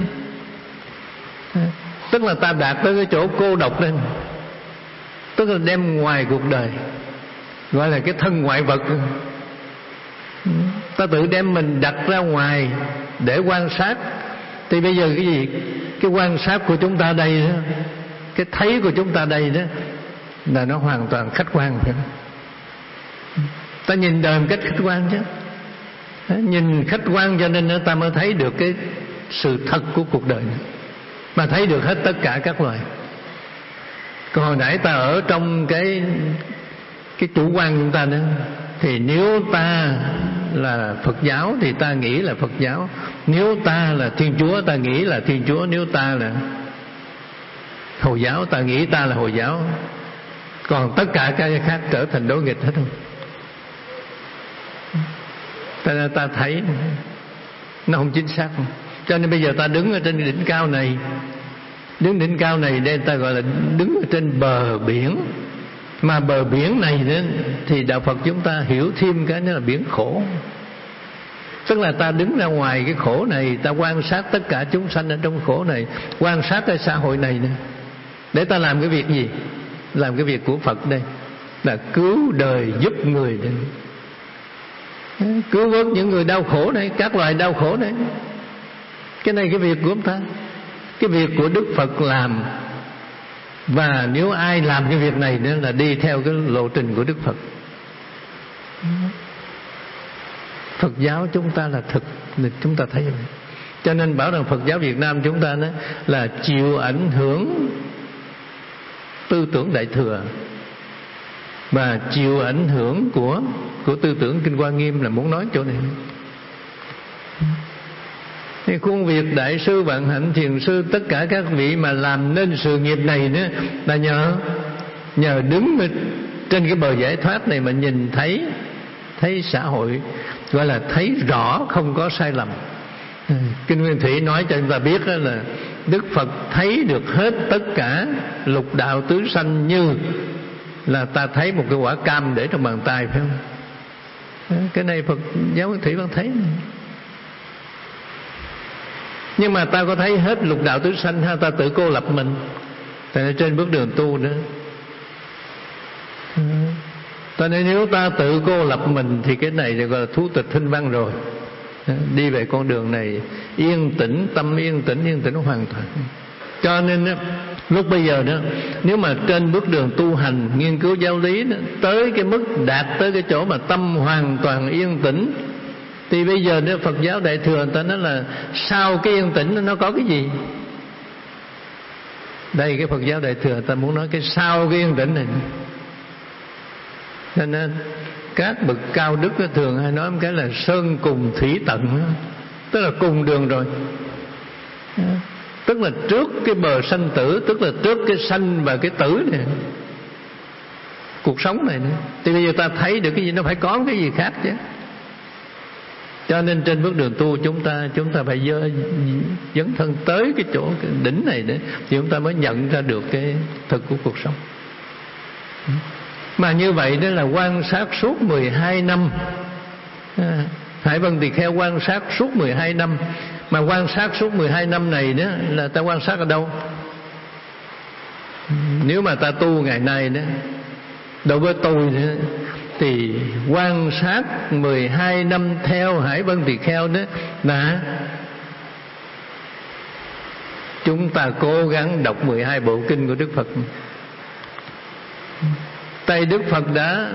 [SPEAKER 1] Tức là ta đạt tới cái chỗ cô độc lên, tức là đem ngoài cuộc đời, gọi là cái thân ngoại vật. Ta tự đem mình đặt ra ngoài để quan sát. Thì bây giờ cái gì? Cái quan sát của chúng ta đây đó, cái thấy của chúng ta đây đó, là nó hoàn toàn khách quan phải không? Ta nhìn đời một cách khách quan chứ. Nhìn khách quan cho nên ta mới thấy được cái sự thật của cuộc đời này, mà thấy được hết tất cả các loài. Còn hồi nãy ta ở trong cái cái chủ quan của chúng ta nữa, thì nếu ta là Phật giáo thì ta nghĩ là Phật giáo, nếu ta là Thiên Chúa ta nghĩ là Thiên Chúa, nếu ta là Hồi giáo ta nghĩ ta là Hồi giáo. Còn tất cả các cái khác trở thành đối nghịch hết không? Ta, ta thấy nó không chính xác. Cho nên bây giờ ta đứng ở trên đỉnh cao này, đứng đỉnh cao này đây ta gọi là đứng ở trên bờ biển. Mà bờ biển này đó, thì đạo Phật chúng ta hiểu thêm cái đó là biển khổ. Tức là ta đứng ra ngoài cái khổ này, ta quan sát tất cả chúng sanh ở trong khổ này, quan sát cái xã hội này nữa. Để ta làm cái việc gì? Làm cái việc của Phật đây, là cứu đời giúp người đây. Cứu vớt những người đau khổ này, các loài đau khổ này. Cái này cái việc của ông ta, cái việc của Đức Phật làm. Và nếu ai làm cái việc này nữa là đi theo cái lộ trình của Đức Phật. Phật giáo chúng ta là thực, chúng ta thấy vậy. Cho nên bảo rằng Phật giáo Việt Nam chúng ta đó là chịu ảnh hưởng tư tưởng Đại Thừa và chịu ảnh hưởng của của tư tưởng Kinh Hoa Nghiêm, là muốn nói chỗ này. Thì khuôn việc Đại sư Vạn Hạnh Thiền sư, tất cả các vị mà làm nên sự nghiệp này nữa là nhờ nhờ đứng trên cái bờ giải thoát này mà nhìn thấy thấy xã hội, gọi là thấy rõ không có sai lầm. Kinh Nguyên Thủy nói cho chúng ta biết đó là Đức Phật thấy được hết tất cả lục đạo tứ sanh như là ta thấy một cái quả cam để trong bàn tay, phải không? Cái này Phật giáo Nguyên Thủy vẫn thấy. Nhưng mà ta có thấy hết lục đạo tứ sanh ha? Ta tự cô lập mình. Tại trên bước đường tu nữa. Cho nên nếu ta tự cô lập mình thì cái này gọi là thú tịch thinh văn rồi. Đi về con đường này yên tĩnh, tâm yên tĩnh, yên tĩnh hoàn toàn. Cho nên lúc bây giờ đó, nếu mà trên bước đường tu hành, nghiên cứu giáo lý đó, tới cái mức đạt tới cái chỗ mà tâm hoàn toàn yên tĩnh, thì bây giờ nếu Phật giáo Đại Thừa người ta nói là sau cái yên tĩnh nó có cái gì? Đây cái Phật giáo Đại Thừa người ta muốn nói cái sau cái yên tĩnh này. Cho nên các bậc cao đức thường hay nói một cái là sơn cùng thủy tận, tức là cùng đường rồi. Tức là trước cái bờ sanh tử, tức là trước cái sanh và cái tử này, cuộc sống này nữa. Thì bây giờ ta thấy được cái gì, nó phải có cái gì khác chứ. Cho nên trên bước đường tu chúng ta chúng ta phải dơ, dấn thân tới cái chỗ cái đỉnh này để thì chúng ta mới nhận ra được cái thực của cuộc sống. Mà như vậy đó là quan sát suốt mười hai năm. à, Hải Vân Tỳ Kheo quan sát suốt mười hai năm. Mà quan sát suốt mười hai năm này đó là ta quan sát ở đâu? Nếu mà ta tu ngày nay đó, đối với tôi đó, thì quan sát mười hai năm theo Hải Vân Tỳ Kheo đó là chúng ta cố gắng đọc mười hai bộ kinh của Đức Phật. Tại Đức Phật đã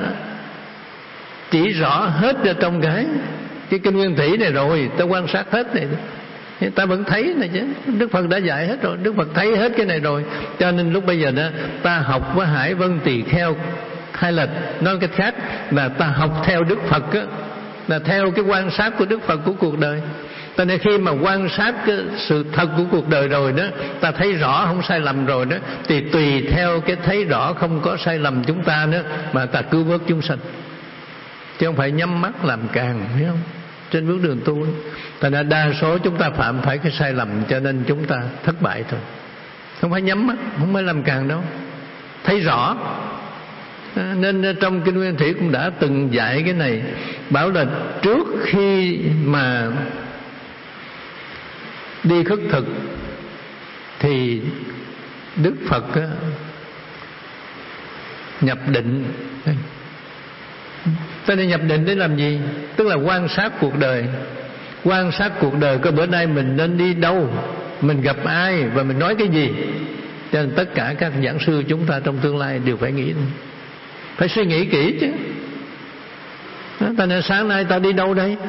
[SPEAKER 1] chỉ rõ hết ở trong cái cái kinh Nguyên Thủy này rồi, ta quan sát hết này. Ta vẫn thấy này chứ. Đức Phật đã dạy hết rồi, Đức Phật thấy hết cái này rồi. Cho nên lúc bây giờ đó ta học với Hải Vân Tỳ Kheo, hay là nói cách khác là ta học theo Đức Phật á, là theo cái quan sát của Đức Phật của cuộc đời. Cho nên khi mà quan sát cái sự thật của cuộc đời rồi đó, ta thấy rõ không sai lầm rồi đó, thì tùy theo cái thấy rõ không có sai lầm chúng ta nữa mà ta cứu vớt chúng sanh, chứ không phải nhắm mắt làm càng, hiểu không? Trên bước đường tu, thành ra đa số chúng ta phạm phải cái sai lầm, cho nên chúng ta thất bại thôi. Không phải nhắm mắt, không phải làm càng đâu, thấy rõ. Nên trong Kinh Nguyên Thủy cũng đã từng dạy cái này, bảo là trước khi mà đi khất thực thì Đức Phật á, nhập định. Ta nên nhập định để làm gì? Tức là quan sát cuộc đời. Quan sát cuộc đời, coi bữa nay mình nên đi đâu, mình gặp ai và mình nói cái gì. Cho nên tất cả các giảng sư chúng ta trong tương lai đều phải nghĩ, phải suy nghĩ kỹ chứ. Ta nên sáng nay ta đi đâu đây,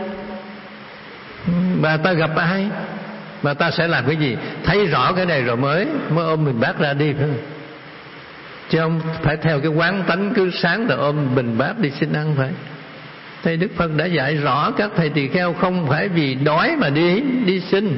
[SPEAKER 1] và ta gặp ai, và ta sẽ làm cái gì. Thấy rõ cái này rồi mới mới ôm bình bát ra đi, phải không? Chứ không phải theo cái quán tánh cứ sáng là ôm bình bát đi xin ăn, phải. Thầy Đức Phật đã dạy rõ các thầy tỳ kheo không phải vì đói mà đi đi xin,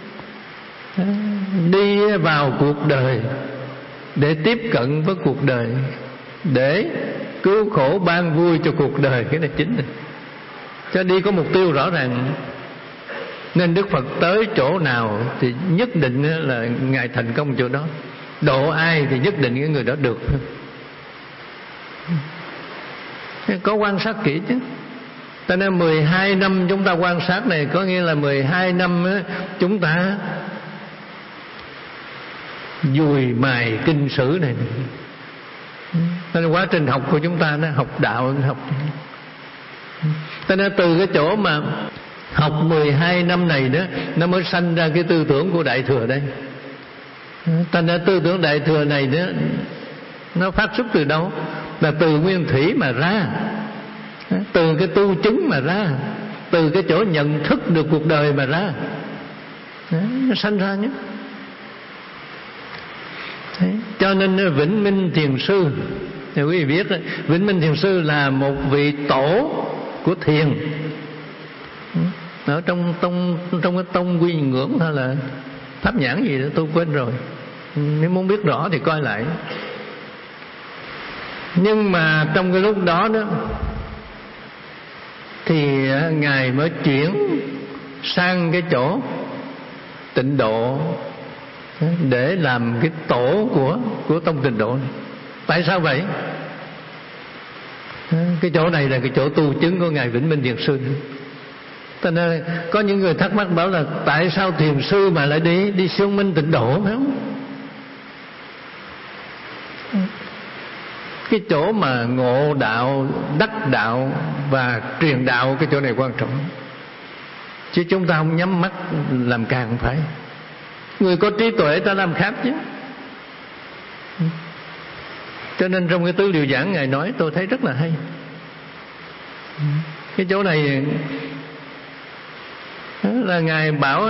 [SPEAKER 1] đi vào cuộc đời để tiếp cận với cuộc đời, để cứu khổ ban vui cho cuộc đời. Cái này chính này, cho đi có mục tiêu rõ ràng. Nên Đức Phật tới chỗ nào thì nhất định là Ngài thành công chỗ đó. Độ ai thì nhất định cái người đó được. Có quan sát kỹ chứ. Cho nên mười hai năm chúng ta quan sát này, có nghĩa là mười hai năm chúng ta dùi mài kinh sử này. Nên quá trình học của chúng ta nó học đạo, học. Cho nên từ cái chỗ mà học mười hai năm này đó, nó mới sanh ra cái tư tưởng của Đại Thừa đây. Thành ra tư tưởng Đại Thừa này đó, nó phát xuất từ đâu? Là từ Nguyên Thủy mà ra, từ cái tu chứng mà ra, từ cái chỗ nhận thức được cuộc đời mà ra. Nó sanh ra nhé. Thế, cho nên Vĩnh Minh Thiền Sư, thì quý vị biết Vĩnh Minh Thiền Sư là một vị tổ của thiền ở trong tông trong cái tông Quy Ngưỡng hay là Pháp Nhãn gì đó tôi quên rồi, nếu muốn biết rõ thì coi lại. Nhưng mà trong cái lúc đó đó thì Ngài mới chuyển sang cái chỗ Tịnh Độ để làm cái tổ của của tông Tịnh Độ này. Tại sao vậy? Cái chỗ này là cái chỗ tu chứng của Ngài Vĩnh Minh Thiền Sư. Cho nên có những người thắc mắc bảo là tại sao thiền sư mà lại đi đi siêu minh Tịnh Độ, phải không? Cái chỗ mà ngộ đạo, đắc đạo và truyền đạo, cái chỗ này quan trọng. Chứ chúng ta không nhắm mắt làm càng không phải. Người có trí tuệ ta làm khác chứ. Cho nên trong cái tứ điều giảng Ngài nói tôi thấy rất là hay. Cái chỗ này là Ngài bảo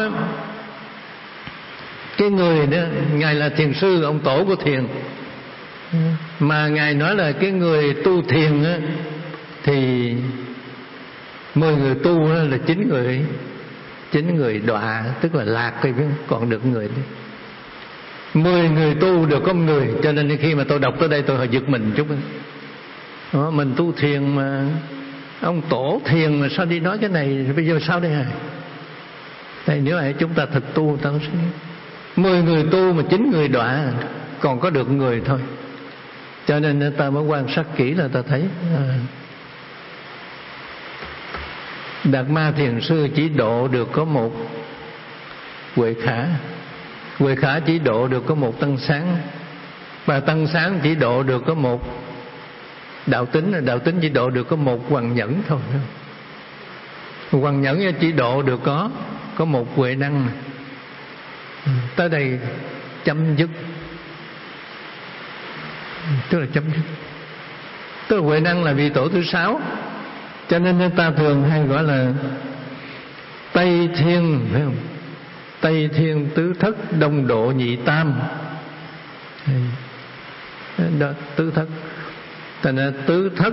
[SPEAKER 1] cái người đó, Ngài là thiền sư, ông tổ của thiền, mà Ngài nói là cái người tu thiền á, thì mười người tu á, là chín người chín người đọa, tức là lạc rồi, còn được người đấy. Mười người tu được có một người. Cho nên khi mà tôi đọc tới đây tôi hơi giật mình chút. Đó, mình tu thiền mà ông tổ thiền mà sao đi nói cái này, bây giờ sao đây hả? Đây nếu mà chúng ta thực tu ta sẽ mười người tu mà chín người đọa, còn có được người thôi. Cho nên ta mới quan sát kỹ là ta thấy à, Đạt Ma Thiền Sư chỉ độ được có một Huệ Khả, Huệ Khả chỉ độ được có một Tăng Sáng, và Tăng Sáng chỉ độ được có một Đạo Tính, Đạo Tính chỉ độ được có một Hoằng Nhẫn thôi. Hoằng Nhẫn chỉ độ được có có một Huệ Năng. Tới đây chấm dứt, tức là chấm dứt. Tức là Huệ Năng là vị tổ thứ sáu. Cho nên ta thường hay gọi là Tây Thiên, phải không? Tây Thiên Tứ Thất Đông Độ Nhị Tam. Đó, tứ thất. Thành ra tứ thất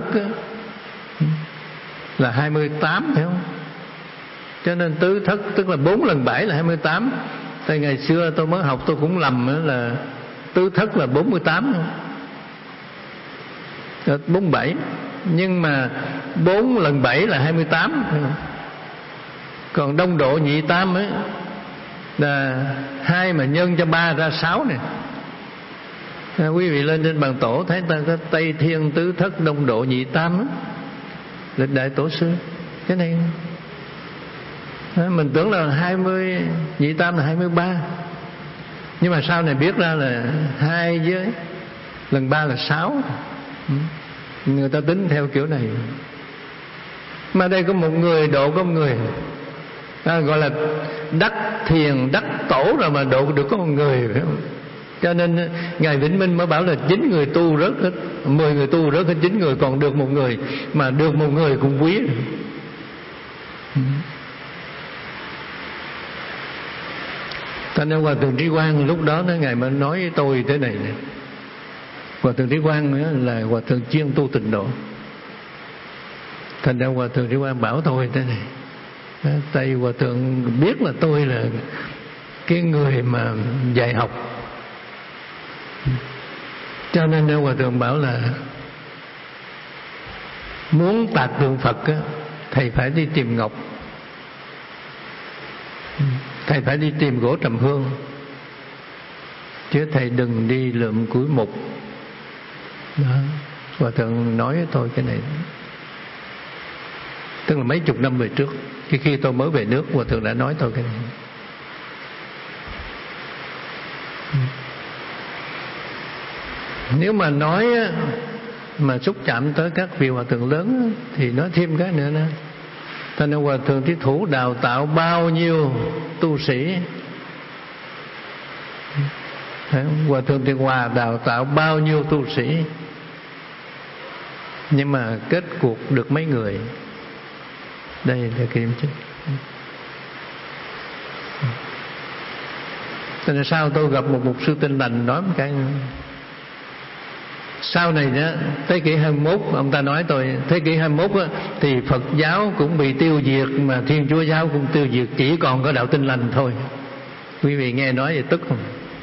[SPEAKER 1] là hai mươi tám, phải không? Cho nên tứ thất tức là bốn lần bảy là hai mươi tám. Tại ngày xưa tôi mới học tôi cũng lầm là tứ thất là bốn mươi tám, bốn mươi bảy. Nhưng mà bốn lần bảy là hai mươi tám. Còn Đông Độ Nhị Tam ấy là hai mà nhân cho ba ra sáu nè. À, quý vị lên trên bàn tổ thấy ta có Tây Thiên Tứ Thất Đông Độ Nhị Tam á, lịch đại tổ sư. Cái này à, mình tưởng là hai mươi, Nhị Tam là hai mươi ba, nhưng mà sau này biết ra là hai với lần ba là sáu. Người ta tính theo kiểu này. Mà đây có một người độ có một người à, gọi là đắc thiền đắc tổ rồi mà độ được có một người, phải không? Cho nên Ngài Vĩnh Minh mới bảo là chín người tu rớt hết, mười người tu rớt hết chín người, còn được một người. Mà được một người cũng quý. Thành ra Hòa Thượng Trí Quang lúc đó nó Ngài mới nói với tôi thế này nè. Hòa Thượng Trí Quang là Hòa Thượng chuyên tu tịnh độ. Thành ra Hòa Thượng Trí Quang bảo tôi thế này. Tại Hòa Thượng biết là tôi là cái người mà dạy học, cho nên Hòa Thượng bảo là muốn tạc tượng Phật á, thầy phải đi tìm ngọc, thầy phải đi tìm gỗ trầm hương, chứ thầy đừng đi lượm củi mục. Đó. Hòa Thượng nói với tôi cái này, tức là mấy chục năm về trước, khi khi tôi mới về nước, Hòa Thượng đã nói tôi cái này. Nếu mà nói mà xúc chạm tới các vị Hòa Thượng lớn thì nói thêm cái nữa nè. Thành ra Hòa Thượng Trí Thủ đào tạo bao nhiêu tu sĩ, Hòa Thượng Thiện Hòa đào tạo bao nhiêu tu sĩ, nhưng mà kết cuộc được mấy người. Đây là cái điểm chính. Cho nên sau tôi gặp một mục sư Tinh Lành nói một cái, sau này đó, thế kỷ hai mươi mốt, ông ta nói tôi thế kỷ hai mươi mốt á, thì Phật giáo cũng bị tiêu diệt, mà Thiên Chúa giáo cũng tiêu diệt, chỉ còn có đạo Tinh Lành thôi. Quý vị nghe nói vậy tức không?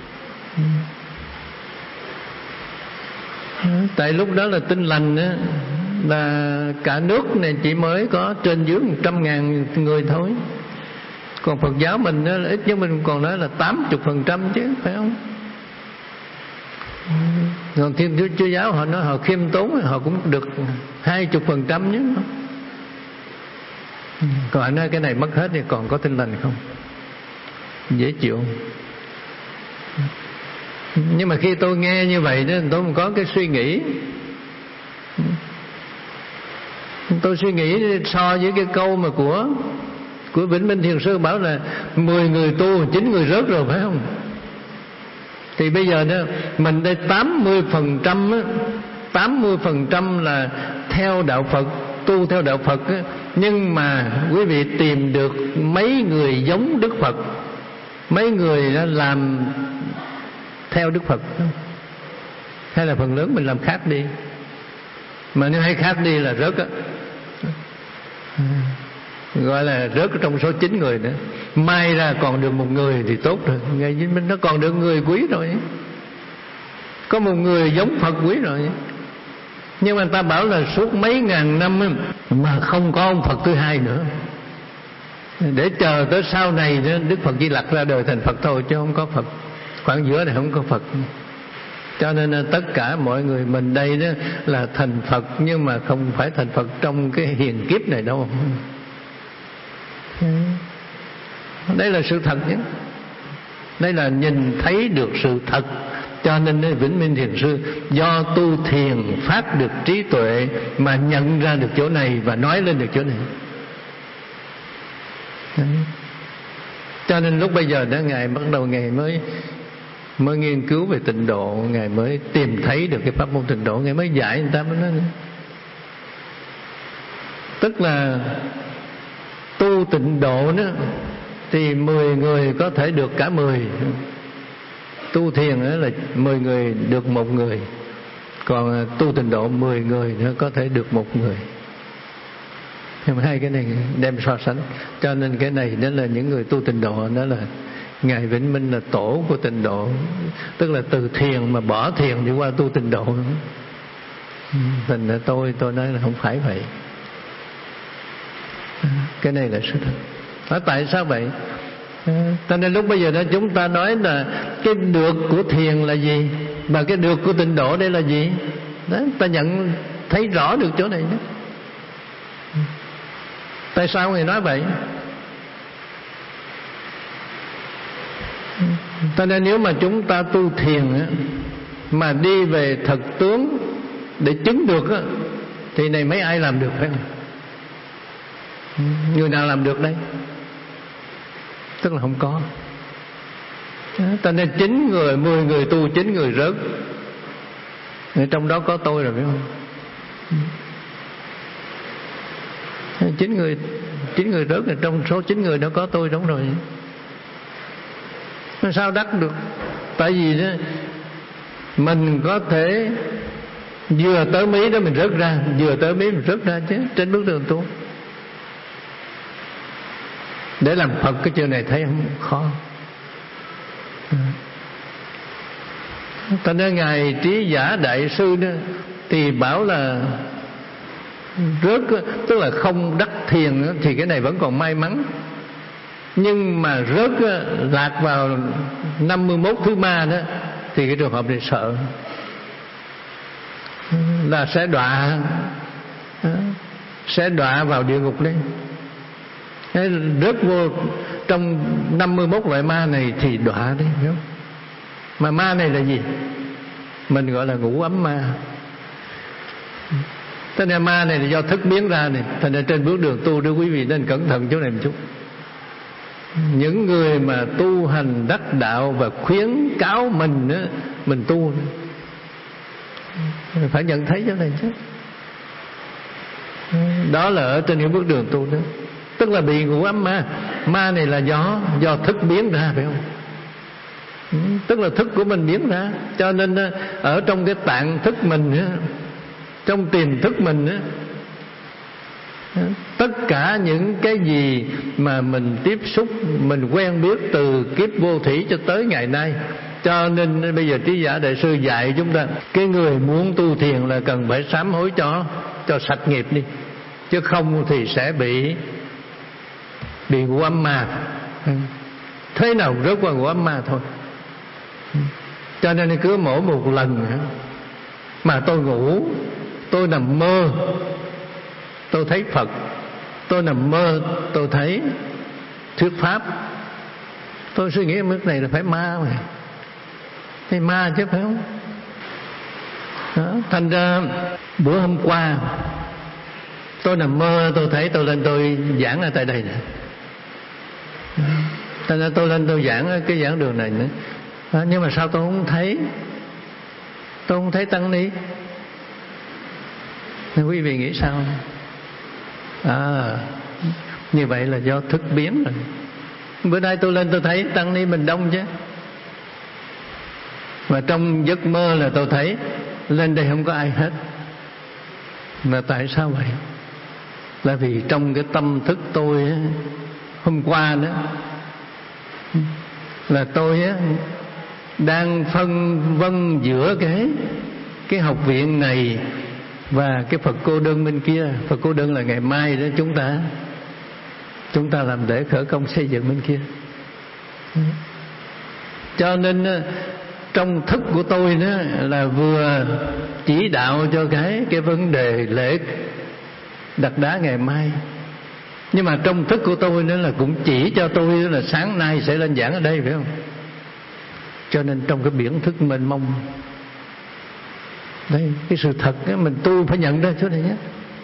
[SPEAKER 1] Tại lúc đó là Tinh Lành á, là cả nước này chỉ mới có trên dưới một trăm ngàn người thôi. Còn Phật giáo mình á, ít nhất mình còn nói là tám mươi phần trăm chứ, phải không? Còn Thiên Chúa giáo họ nói họ khiêm tốn, họ cũng được hai mươi phần trăm nhé. Còn anh nói cái này mất hết thì còn có Tinh Lành không? Dễ chịu. Nhưng mà khi tôi nghe như vậy đó, tôi có cái suy nghĩ. Tôi suy nghĩ so với cái câu mà của của Vĩnh Minh Thiền Sư bảo là mười người tu, chín người rớt rồi, phải không? Thì bây giờ đó mình đây tám mươi phần trăm á, tám mươi phần trăm là theo đạo Phật, tu theo đạo Phật á, nhưng mà quý vị tìm được mấy người giống Đức Phật, mấy người đó làm theo Đức Phật, hay là phần lớn mình làm khác đi? Mà nếu hay khác đi là rớt á, gọi là rớt trong số chín người nữa. Mai ra còn được một người thì tốt rồi, ngày Vĩnh Minh nó còn được người quý rồi, có một người giống Phật quý rồi. Nhưng mà người ta bảo là suốt mấy ngàn năm mà không có ông Phật thứ hai nữa, để chờ tới sau này Đức Phật Di Lặc ra đời thành Phật thôi, chứ không có Phật. Khoảng giữa này không có Phật. Cho nên tất cả mọi người mình đây đó là thành Phật, nhưng mà không phải thành Phật trong cái hiền kiếp này đâu. Đây là sự thật nhé. Đây là nhìn thấy được sự thật. Cho nên Vĩnh Minh Thiền Sư do tu thiền phát được trí tuệ mà nhận ra được chỗ này và nói lên được chỗ này. Đấy. Cho nên lúc bây giờ đó Ngài bắt đầu Ngài mới mới nghiên cứu về tịnh độ, Ngài mới tìm thấy được cái pháp môn tịnh độ, Ngài mới dạy người ta mới nói. Tức là tu tịnh độ đó thì mười người có thể được cả mười. Tu thiền đó là mười người được một người, còn tu tịnh độ mười người nữa có thể được một người. Nhưng mà hai cái này đem so sánh, cho nên cái này đó là những người tu tịnh độ, đó là Ngài Vĩnh Minh là tổ của tịnh độ, tức là từ thiền mà bỏ thiền đi qua tu tịnh độ. Thành ra tôi tôi nói là không phải vậy. Cái này là sự thật. Hỏi tại sao vậy? Cho nên lúc bây giờ đó chúng ta nói là cái được của thiền là gì, và cái được của tịnh độ đây là gì? Đó, ta nhận thấy rõ được chỗ này đó. Tại sao Ngài nói vậy? Cho nên nếu mà chúng ta tu thiền mà đi về thật tướng để chứng được á, thì này mấy ai làm được phải không? Người nào làm được đây? Tức là không có. Cho nên chín người, mười người tu, chín người rớt. Trong đó có tôi rồi phải không? Chín người, chín người rớt, trong số chín người đó có tôi đúng rồi. Sao đắc được? Tại vì đó mình có thể vừa tới mí đó mình rớt ra, vừa tới mí mình rớt ra chứ, trên bước đường tu. Để làm Phật cái chuyện này thấy không khó. Cho nên Ngài Trí Giả Đại Sư đó thì bảo là rớt, tức là không đắc thiền, thì cái này vẫn còn may mắn. Nhưng mà rớt lạc vào năm mươi mốt thứ ma đó, thì cái trường hợp này sợ là sẽ đọa, sẽ đọa vào địa ngục đấy. Rớt vô trong năm mươi mốt loại ma này thì đọa đấy, hiểu không? Mà ma này là gì? Mình gọi là ngũ ấm ma. Thế nên ma này là do thức biến ra này. Thành ra trên bước đường tu đó quý vị nên cẩn thận chỗ này một chút. Những người mà tu hành đắc đạo và khuyến cáo mình đó, mình tu đó, phải nhận thấy chỗ này chứ. Đó là ở trên những bước đường tu đó, tức là bị ngũ ấm ma. Ma này là do do thức biến ra, phải không? Tức là thức của mình biến ra. Cho nên ở trong cái tạng thức mình, trong tiềm thức mình, tất cả những cái gì mà mình tiếp xúc, mình quen biết từ kiếp vô thủy cho tới ngày nay. Cho nên bây giờ Trí Giả Đại Sư dạy chúng ta, cái người muốn tu thiền là cần phải sám hối cho cho sạch nghiệp đi, chứ không thì sẽ bị bị ngũ ấm ma. Thế nào rớt qua ngũ ấm ma thôi. Cho nên cứ mỗi một lần mà tôi ngủ, tôi nằm mơ, tôi thấy Phật, tôi nằm mơ, tôi thấy thuyết pháp, tôi suy nghĩ mức này là phải ma mà, phải ma chứ phải không? Đó. Thành ra bữa hôm qua tôi nằm mơ, tôi thấy tôi lên tôi giảng ở tại đây nè. Thành ra tôi lên tôi giảng cái giảng đường này nữa. Đó. Nhưng mà sao tôi không thấy, tôi không thấy tăng ni? Nên quý vị nghĩ sao? À, như vậy là do thức biến rồi. Bữa nay tôi lên tôi thấy tăng ni mình đông chứ. Và trong giấc mơ là tôi thấy lên đây không có ai hết. Mà tại sao vậy? Là vì trong cái tâm thức tôi á, hôm qua đó là tôi á, đang phân vân giữa cái cái học viện này và cái Phật Cô Đơn bên kia. Phật Cô Đơn là ngày mai đó chúng ta chúng ta làm lễ khởi công xây dựng bên kia. Cho nên trong thức của tôi đó là vừa chỉ đạo cho cái cái vấn đề lễ đặt đá ngày mai, nhưng mà trong thức của tôi nữa là cũng chỉ cho tôi là sáng nay sẽ lên giảng ở đây, phải không? Cho nên trong cái biển thức mênh mông đây, cái sự thật đó, mình tu phải nhận ra chỗ này nhé.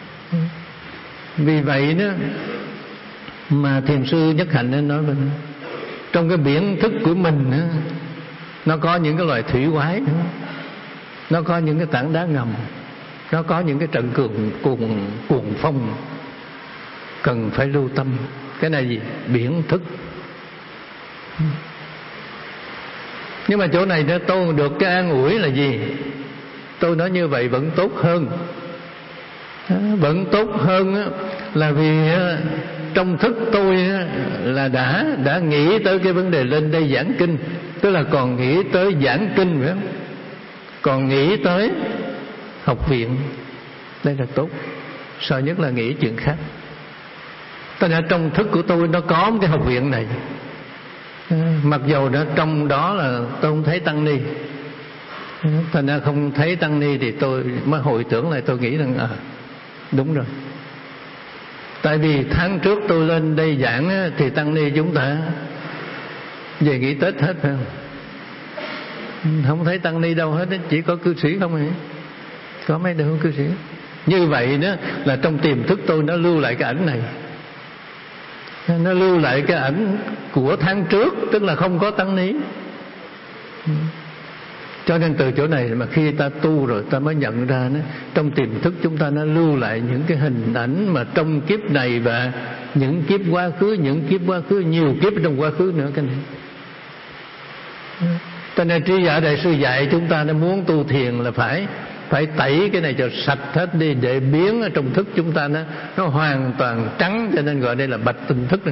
[SPEAKER 1] Vì vậy đó mà thiền sư Nhất Hạnh nên nói mình trong cái biển thức của mình đó, nó có những cái loài thủy quái nữa, nó có những cái tảng đá ngầm, nó có những cái trận cường cuồng cuồng phong cần phải lưu tâm. Cái này gì? Biển thức. Nhưng mà chỗ này đó tôi được cái an ủi là gì? Tôi nói như vậy vẫn tốt hơn. Vẫn tốt hơn là vì trong thức tôi là đã đã nghĩ tới cái vấn đề lên đây giảng kinh, tức là còn nghĩ tới giảng kinh phải không? Còn nghĩ tới học viện, đây là tốt. Sợ nhất là nghĩ chuyện khác. Tức là trong thức của tôi nó có một cái học viện này, mặc dầu đó trong đó là tôi không thấy tăng ni, thành ra không thấy tăng ni thì tôi mới hồi tưởng lại, tôi nghĩ rằng à đúng rồi. Tại vì tháng trước tôi lên đây giảng thì tăng ni chúng ta về nghỉ Tết hết phải không? Không thấy tăng ni đâu hết, chỉ có cư sĩ không hả? Có mấy đứa cư sĩ. Như vậy đó là trong tiềm thức tôi nó lưu lại cái ảnh này, nó lưu lại cái ảnh của tháng trước, tức là không có tăng ni. Cho nên từ chỗ này mà khi ta tu rồi ta mới nhận ra đó, trong tiềm thức chúng ta nó lưu lại những cái hình ảnh mà trong kiếp này và những kiếp quá khứ, những kiếp quá khứ, nhiều kiếp trong quá khứ nữa cái này. Cho nên Trí Giả Đại Sư dạy chúng ta, nó muốn tu thiền là phải phải tẩy cái này cho sạch hết đi, để biến ở trong thức chúng ta nó nó hoàn toàn trắng, cho nên gọi đây là bạch tinh thức này.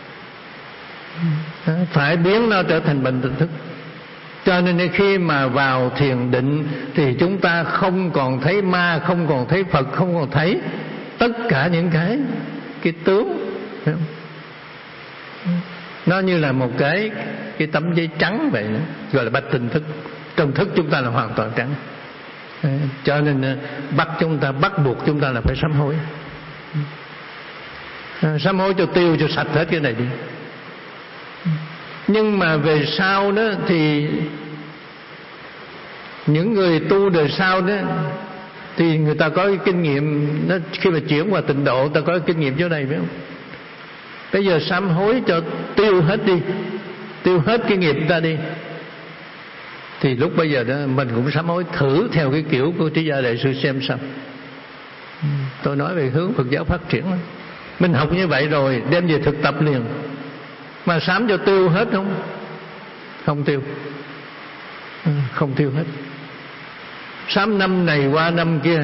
[SPEAKER 1] Phải biến nó trở thành bạch tinh thức. Cho nên khi mà vào thiền định thì chúng ta không còn thấy ma, không còn thấy Phật, không còn thấy tất cả những cái cái tướng. Nó như là một cái cái tấm giấy trắng vậy nữa, gọi là bạch tinh thức. Trong thức chúng ta là hoàn toàn trắng. Cho nên bắt chúng ta, bắt buộc chúng ta là phải sám hối. Sám hối cho tiêu, cho sạch hết cái này đi. Nhưng mà về sau đó thì những người tu đời sau đó thì người ta có cái kinh nghiệm nó, khi mà chuyển qua tịnh độ ta có cái kinh nghiệm chỗ này phải không? Bây giờ sám hối cho tiêu hết đi, tiêu hết cái nghiệp ta đi, thì lúc bây giờ đó mình cũng sám hối thử theo cái kiểu của Trí Giả Đại Sư xem sao. Tôi nói về hướng Phật giáo phát triển đó. Mình học như vậy rồi đem về thực tập liền. Mà sám cho tiêu hết không? Không tiêu. Không tiêu hết. Sám năm này qua năm kia.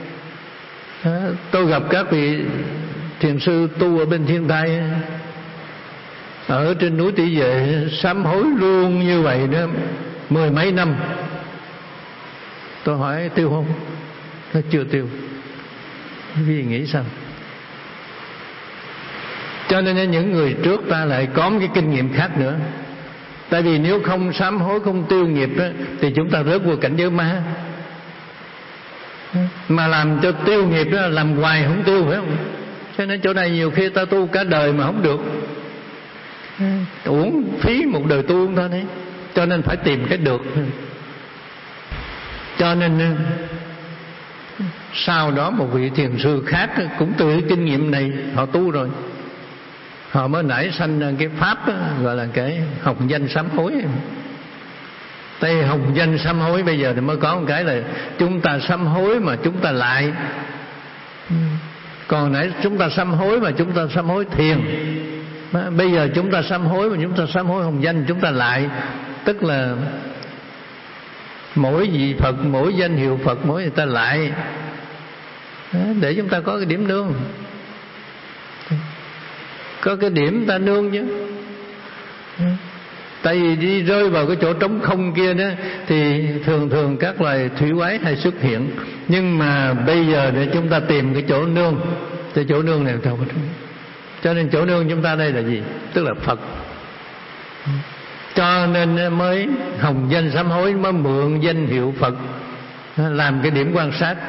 [SPEAKER 1] Tôi gặp các vị thiền sư tu ở bên Thiên Thai, ở trên núi Tỷ Vệ, sám hối luôn như vậy đó mười mấy năm. Tôi hỏi tiêu không? Nó chưa tiêu. Vì nghĩ sao? Cho nên những người trước ta lại có một cái kinh nghiệm khác nữa. Tại vì nếu không sám hối, không tiêu nghiệp đó, thì chúng ta rớt vào cảnh giới ma. Mà làm cho tiêu nghiệp đó, làm hoài không tiêu phải không? Cho nên chỗ này nhiều khi ta tu cả đời mà không được, uổng phí một đời tu không thôi đấy. Cho nên phải tìm cái được. Cho nên sau đó một vị thiền sư khác cũng từ cái kinh nghiệm này họ tu rồi, họ mới nảy sanh cái pháp đó, gọi là cái hồng danh sám hối. Đây hồng danh sám hối bây giờ thì mới có một cái là chúng ta sám hối mà chúng ta lại. Còn nãy chúng ta sám hối mà chúng ta sám hối thiền. Bây giờ chúng ta sám hối mà chúng ta sám hối hồng danh, chúng ta lại. Tức là mỗi vị Phật, mỗi danh hiệu Phật, mỗi người ta lại, để chúng ta có cái điểm nương, có cái điểm ta nương chứ. Tại vì đi rơi vào cái chỗ trống không kia đó thì thường thường các loài thủy quái hay xuất hiện. Nhưng mà bây giờ để chúng ta tìm cái chỗ nương, cái chỗ nương này đâu. Cho nên chỗ nương chúng ta đây là gì? Tức là Phật. Cho nên mới hồng danh sám hối, mới mượn danh hiệu Phật làm cái điểm quan sát.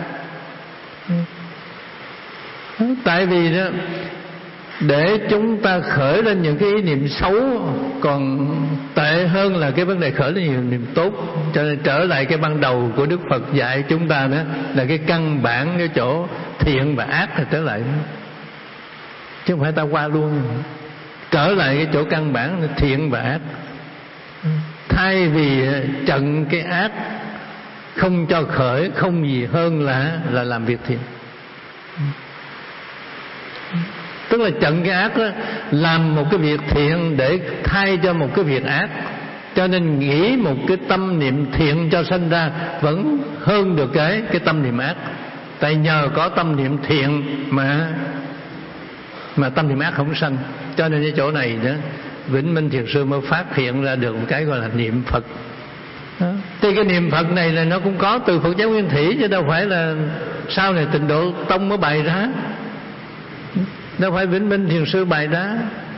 [SPEAKER 1] Tại vì đó, để chúng ta khởi lên những cái ý niệm xấu còn tệ hơn là cái vấn đề khởi lên nhiều niệm tốt. Cho nên trở lại cái ban đầu của Đức Phật dạy chúng ta đó là cái căn bản, cái chỗ thiện và ác là trở lại đó. Chứ không phải ta qua luôn. Trở lại cái chỗ căn bản là thiện và ác. Thay vì trận cái ác không cho khởi, không gì hơn là là làm việc thiện. Tức là chặn cái ác đó, làm một cái việc thiện để thay cho một cái việc ác. Cho nên nghĩ một cái tâm niệm thiện cho sanh ra vẫn hơn được cái cái tâm niệm ác. Tại nhờ có tâm niệm thiện mà mà tâm niệm ác không sanh. Cho nên cái chỗ này đó, Vĩnh Minh Thiền Sư mới phát hiện ra được một cái gọi là niệm Phật. Đó. Thì cái niệm Phật này là nó cũng có từ Phật giáo Nguyên Thủy, chứ đâu phải là sau này Tịnh Độ Tông mới bày ra, đâu phải Vĩnh Minh Thiền Sư bày ra.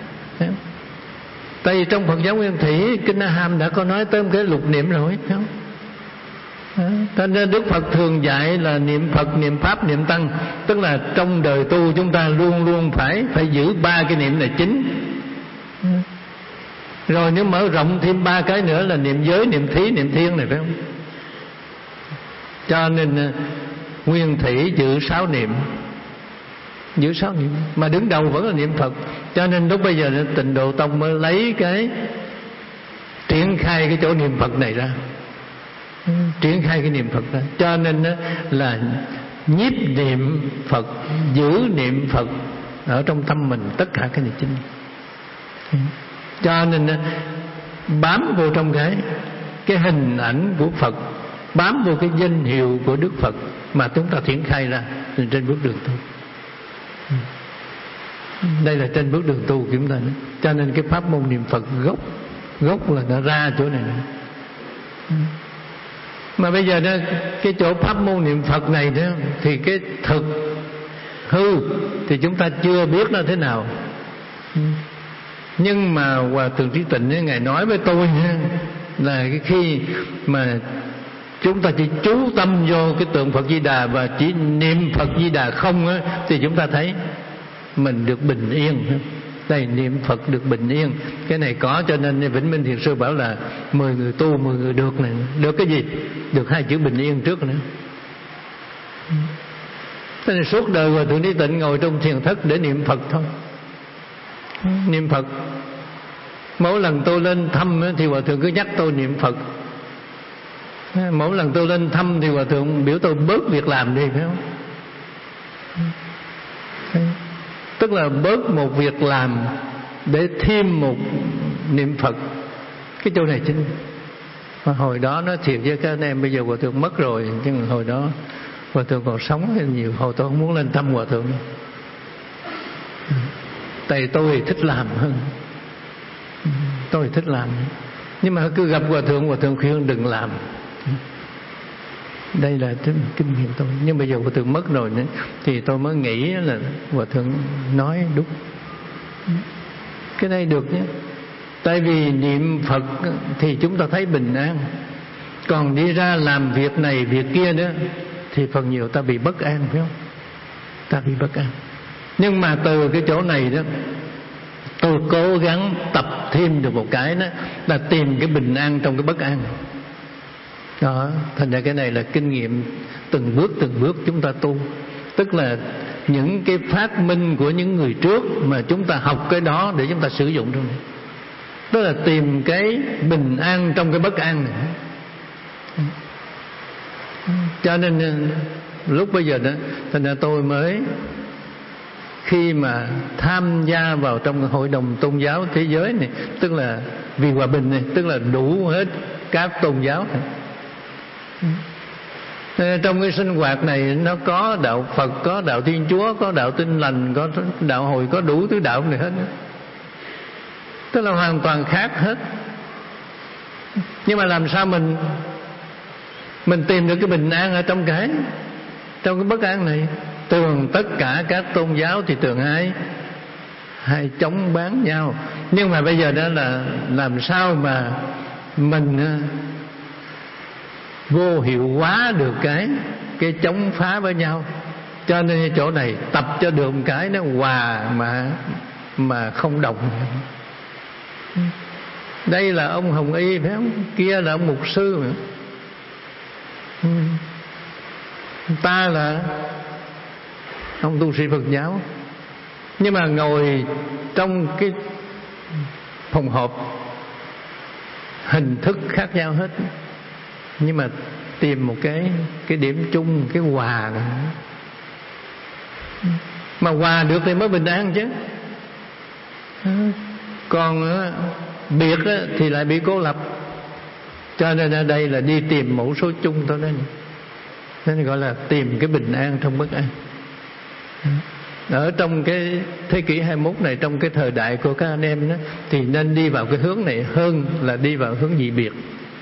[SPEAKER 1] Tại vì trong Phật giáo Nguyên Thủy, Kinh A Hàm đã có nói tới một cái lục niệm rồi, phải không? Cho nên Đức Phật thường dạy là niệm Phật, niệm Pháp, niệm Tăng. Tức là trong đời tu chúng ta luôn luôn phải phải giữ ba cái niệm này chính. Rồi nếu mở rộng thêm ba cái nữa là niệm giới, niệm thí, niệm thiên này, phải không? Cho nên Nguyên Thủy giữ sáu niệm, giữ sáu niệm, mà đứng đầu vẫn là niệm Phật. Cho nên lúc bây giờ Tịnh Độ Tông mới lấy cái triển khai cái chỗ niệm Phật này ra, triển khai cái niệm Phật ra. Cho nên là nhiếp niệm Phật, giữ niệm Phật ở trong tâm mình, tất cả cái này chính. Cho nên bám vô trong cái cái hình ảnh của Phật, bám vô cái danh hiệu của Đức Phật mà chúng ta triển khai ra trên bước đường tu. Đây là trên bước đường tu của chúng ta. Cho nên cái pháp môn niệm Phật gốc gốc là nó ra chỗ này. Mà bây giờ đó, cái chỗ pháp môn niệm Phật này đó, thì cái thực hư thì chúng ta chưa biết nó thế nào. Nhưng mà Hòa Thượng Trí Tịnh ấy, Ngài nói với tôi là cái khi mà chúng ta chỉ chú tâm vô cái tượng Phật Di Đà và chỉ niệm Phật Di Đà không á, thì chúng ta thấy mình được bình yên. Đây, niệm Phật được bình yên. Cái này có, cho nên Vĩnh Minh Thiền Sư bảo là mười người tu, mười người được này. Được cái gì? Được hai chữ bình yên trước nữa. Thế nên suốt đời Hòa Thượng Trí Tịnh ngồi trong thiền thất để niệm Phật thôi. Niệm Phật. Mỗi lần tôi lên thăm thì Hòa Thượng cứ nhắc tôi niệm Phật. Mỗi lần tôi lên thăm thì Hòa Thượng biểu tôi bớt việc làm đi, phải không? Tức là bớt một việc làm để thêm một niệm Phật. Cái chỗ này chính. Mà hồi đó nói thiệt với các anh em, bây giờ Hòa Thượng mất rồi, nhưng hồi đó Hòa Thượng còn sống nhiều. Hồi tôi không muốn lên thăm Hòa Thượng, tại tôi thích làm hơn. Tôi thích làm, nhưng mà cứ gặp Hòa Thượng, Hòa Thượng khuyên đừng làm. Đây là kinh nghiệm tôi. Nhưng bây giờ Hòa Thượng mất rồi nữa, thì tôi mới nghĩ là Hòa Thượng nói đúng. Cái này được nhé. Tại vì niệm Phật thì chúng ta thấy bình an. Còn đi ra làm việc này việc kia nữa thì phần nhiều ta bị bất an, phải không? Ta bị bất an. Nhưng mà từ cái chỗ này đó, tôi cố gắng tập thêm được một cái đó, là tìm cái bình an trong cái bất an. Đó, thành ra cái này là kinh nghiệm từng bước từng bước chúng ta tu. Tức là những cái phát minh của những người trước mà chúng ta học cái đó để chúng ta sử dụng trong này. Tức là tìm cái bình an trong cái bất an này. Cho nên lúc bây giờ đó, thành ra tôi mới khi mà tham gia vào trong hội đồng tôn giáo thế giới này, tức là vì hòa bình này, tức là đủ hết các tôn giáo này. Trong cái sinh hoạt này nó có đạo Phật, có đạo Thiên Chúa, có đạo Tin Lành, có đạo Hồi, có đủ thứ đạo này hết. Tức là hoàn toàn khác hết. Nhưng mà làm sao mình mình tìm được cái bình an ở trong cái trong cái bất an này? Thường tất cả các tôn giáo thì thường hay hay chống bán nhau. Nhưng mà bây giờ đó là làm sao mà mình vô hiệu hóa được cái cái chống phá với nhau. Cho nên chỗ này tập cho được một cái nó hòa mà mà không đồng. Đây là ông Hồng Y, phải không? Kia là ông mục sư mà. Ta là ông tu sĩ Phật giáo. Nhưng mà ngồi trong cái phòng họp hình thức khác nhau hết, nhưng mà tìm một cái cái điểm chung, cái hòa này. Mà hòa được thì mới bình an chứ. Còn biệt thì lại bị cô lập. Cho nên ở đây là đi tìm mẫu số chung thôi đó. Nên gọi là tìm cái bình an trong bất an. Ở trong cái thế kỷ hai mươi mốt này, trong cái thời đại của các anh em đó, thì nên đi vào cái hướng này hơn là đi vào hướng dị biệt.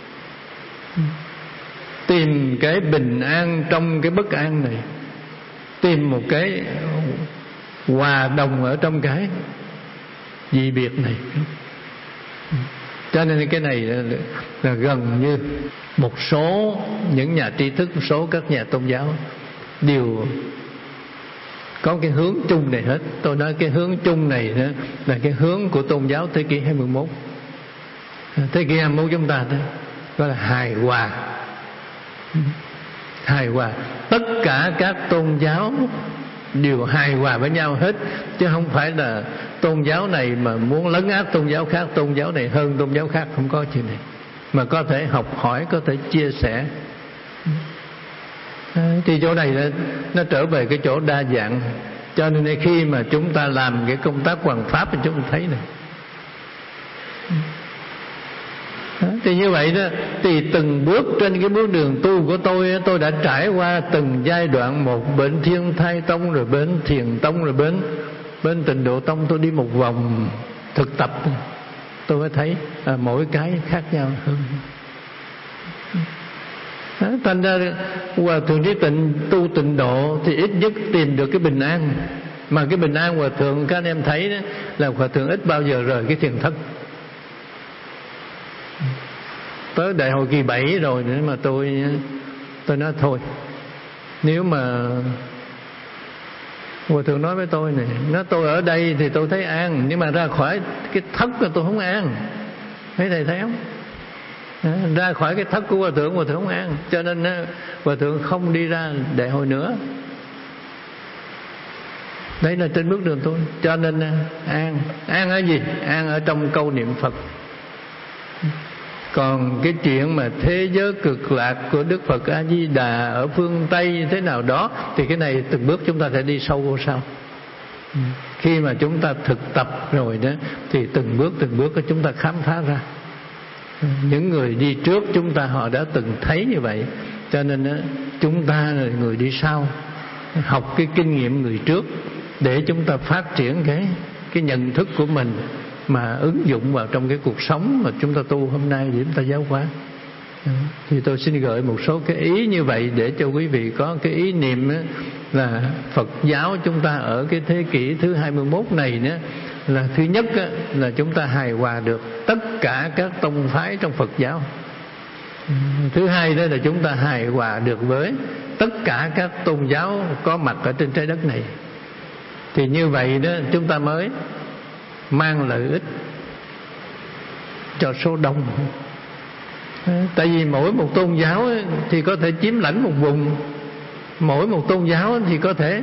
[SPEAKER 1] Tìm cái bình an trong cái bất an này, tìm một cái hòa đồng ở trong cái dị biệt này. Cho nên cái này là, là gần như một số những nhà tri thức, một số các nhà tôn giáo đều có cái hướng chung này hết. Tôi nói cái hướng chung này đó là cái hướng của tôn giáo thế kỷ hai mươi mốt. Thế kỷ hai mươi mốt chúng ta đó gọi là hài hòa. Hài hòa. Tất cả các tôn giáo đều hài hòa với nhau hết, chứ không phải là tôn giáo này mà muốn lấn át tôn giáo khác, tôn giáo này hơn tôn giáo khác, không có chuyện này. Mà có thể học hỏi, có thể chia sẻ. Thì chỗ này nó, nó trở về cái chỗ đa dạng. Cho nên khi mà chúng ta làm cái công tác hoằng pháp thì chúng ta thấy này. Thì như vậy đó, thì từng bước trên cái bước đường tu của tôi, tôi đã trải qua từng giai đoạn một. Bên Thiên Thai Tông, rồi bên Thiền Tông, rồi bên bên Tịnh Độ Tông. Tôi đi một vòng thực tập, tôi mới thấy à, mỗi cái khác nhau hơn. Thành ra Hòa Thượng Trí Tịnh tu Tịnh Độ thì ít nhất tìm được cái bình an. Mà cái bình an Hòa Thượng các anh em thấy đó, là Hòa Thượng ít bao giờ rời cái thiền thất. Tới đại hội kỳ bảy rồi nữa mà tôi tôi nói thôi, nếu mà Hòa Thượng nói với tôi này, nói tôi ở đây thì tôi thấy an, nhưng mà ra khỏi cái thất là tôi không an. Mấy thầy thấy không? Ra khỏi cái thất của Hòa Thượng, Hòa Thượng không an. Cho nên Hòa Thượng không đi ra đại hội nữa. Đấy là trên bước đường tôi. Cho nên an. An ở gì? An ở trong câu niệm Phật. Còn cái chuyện mà thế giới cực lạc của Đức Phật A Di Đà ở phương Tây thế nào đó, thì cái này từng bước chúng ta sẽ đi sâu vô sau. Khi mà chúng ta thực tập rồi đó, thì từng bước từng bước chúng ta khám phá ra. Những người đi trước chúng ta họ đã từng thấy như vậy. Cho nên đó, chúng ta là người đi sau, học cái kinh nghiệm người trước để chúng ta phát triển cái cái nhận thức của mình, mà ứng dụng vào trong cái cuộc sống mà chúng ta tu hôm nay để chúng ta giáo hóa. Thì tôi xin gợi một số cái ý như vậy để cho quý vị có cái ý niệm là Phật giáo chúng ta ở cái thế kỷ thứ hai mươi mốt này nữa, là thứ nhất là chúng ta hài hòa được tất cả các tông phái trong Phật giáo. Thứ hai đó là chúng ta hài hòa được với tất cả các tôn giáo có mặt ở trên trái đất này. Thì như vậy đó chúng ta mới mang lợi ích cho số đông. Tại vì mỗi một tôn giáo thì có thể chiếm lãnh một vùng, mỗi một tôn giáo thì có thể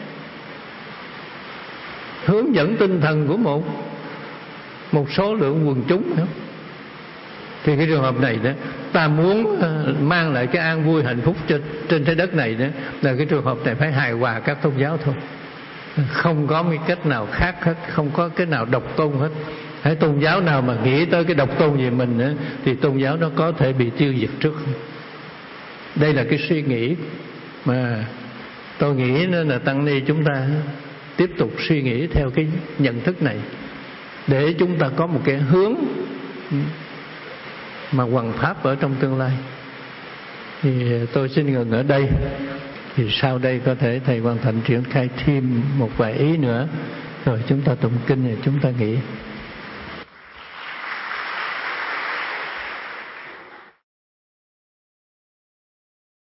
[SPEAKER 1] hướng dẫn tinh thần của một một số lượng quần chúng nữa. Thì cái trường hợp này đó, ta muốn mang lại cái an vui hạnh phúc trên, trên trái đất này đó, là cái trường hợp này phải hài hòa các tôn giáo thôi. Không có một cách nào khác hết, không có cái nào độc tôn hết. Hãy tôn giáo nào mà nghĩ tới cái độc tôn về mình nữa, thì tôn giáo nó có thể bị tiêu diệt trước. Đây là cái suy nghĩ mà tôi nghĩ nên là tăng ni chúng ta tiếp tục suy nghĩ theo cái nhận thức này, để chúng ta có một cái hướng mà hoằng pháp ở trong tương lai. Thì tôi xin ngừng ở đây. Thì sau đây có thể thầy Quang Thạnh triển khai thêm một vài ý nữa, rồi chúng ta tụng kinh, rồi chúng ta nghỉ.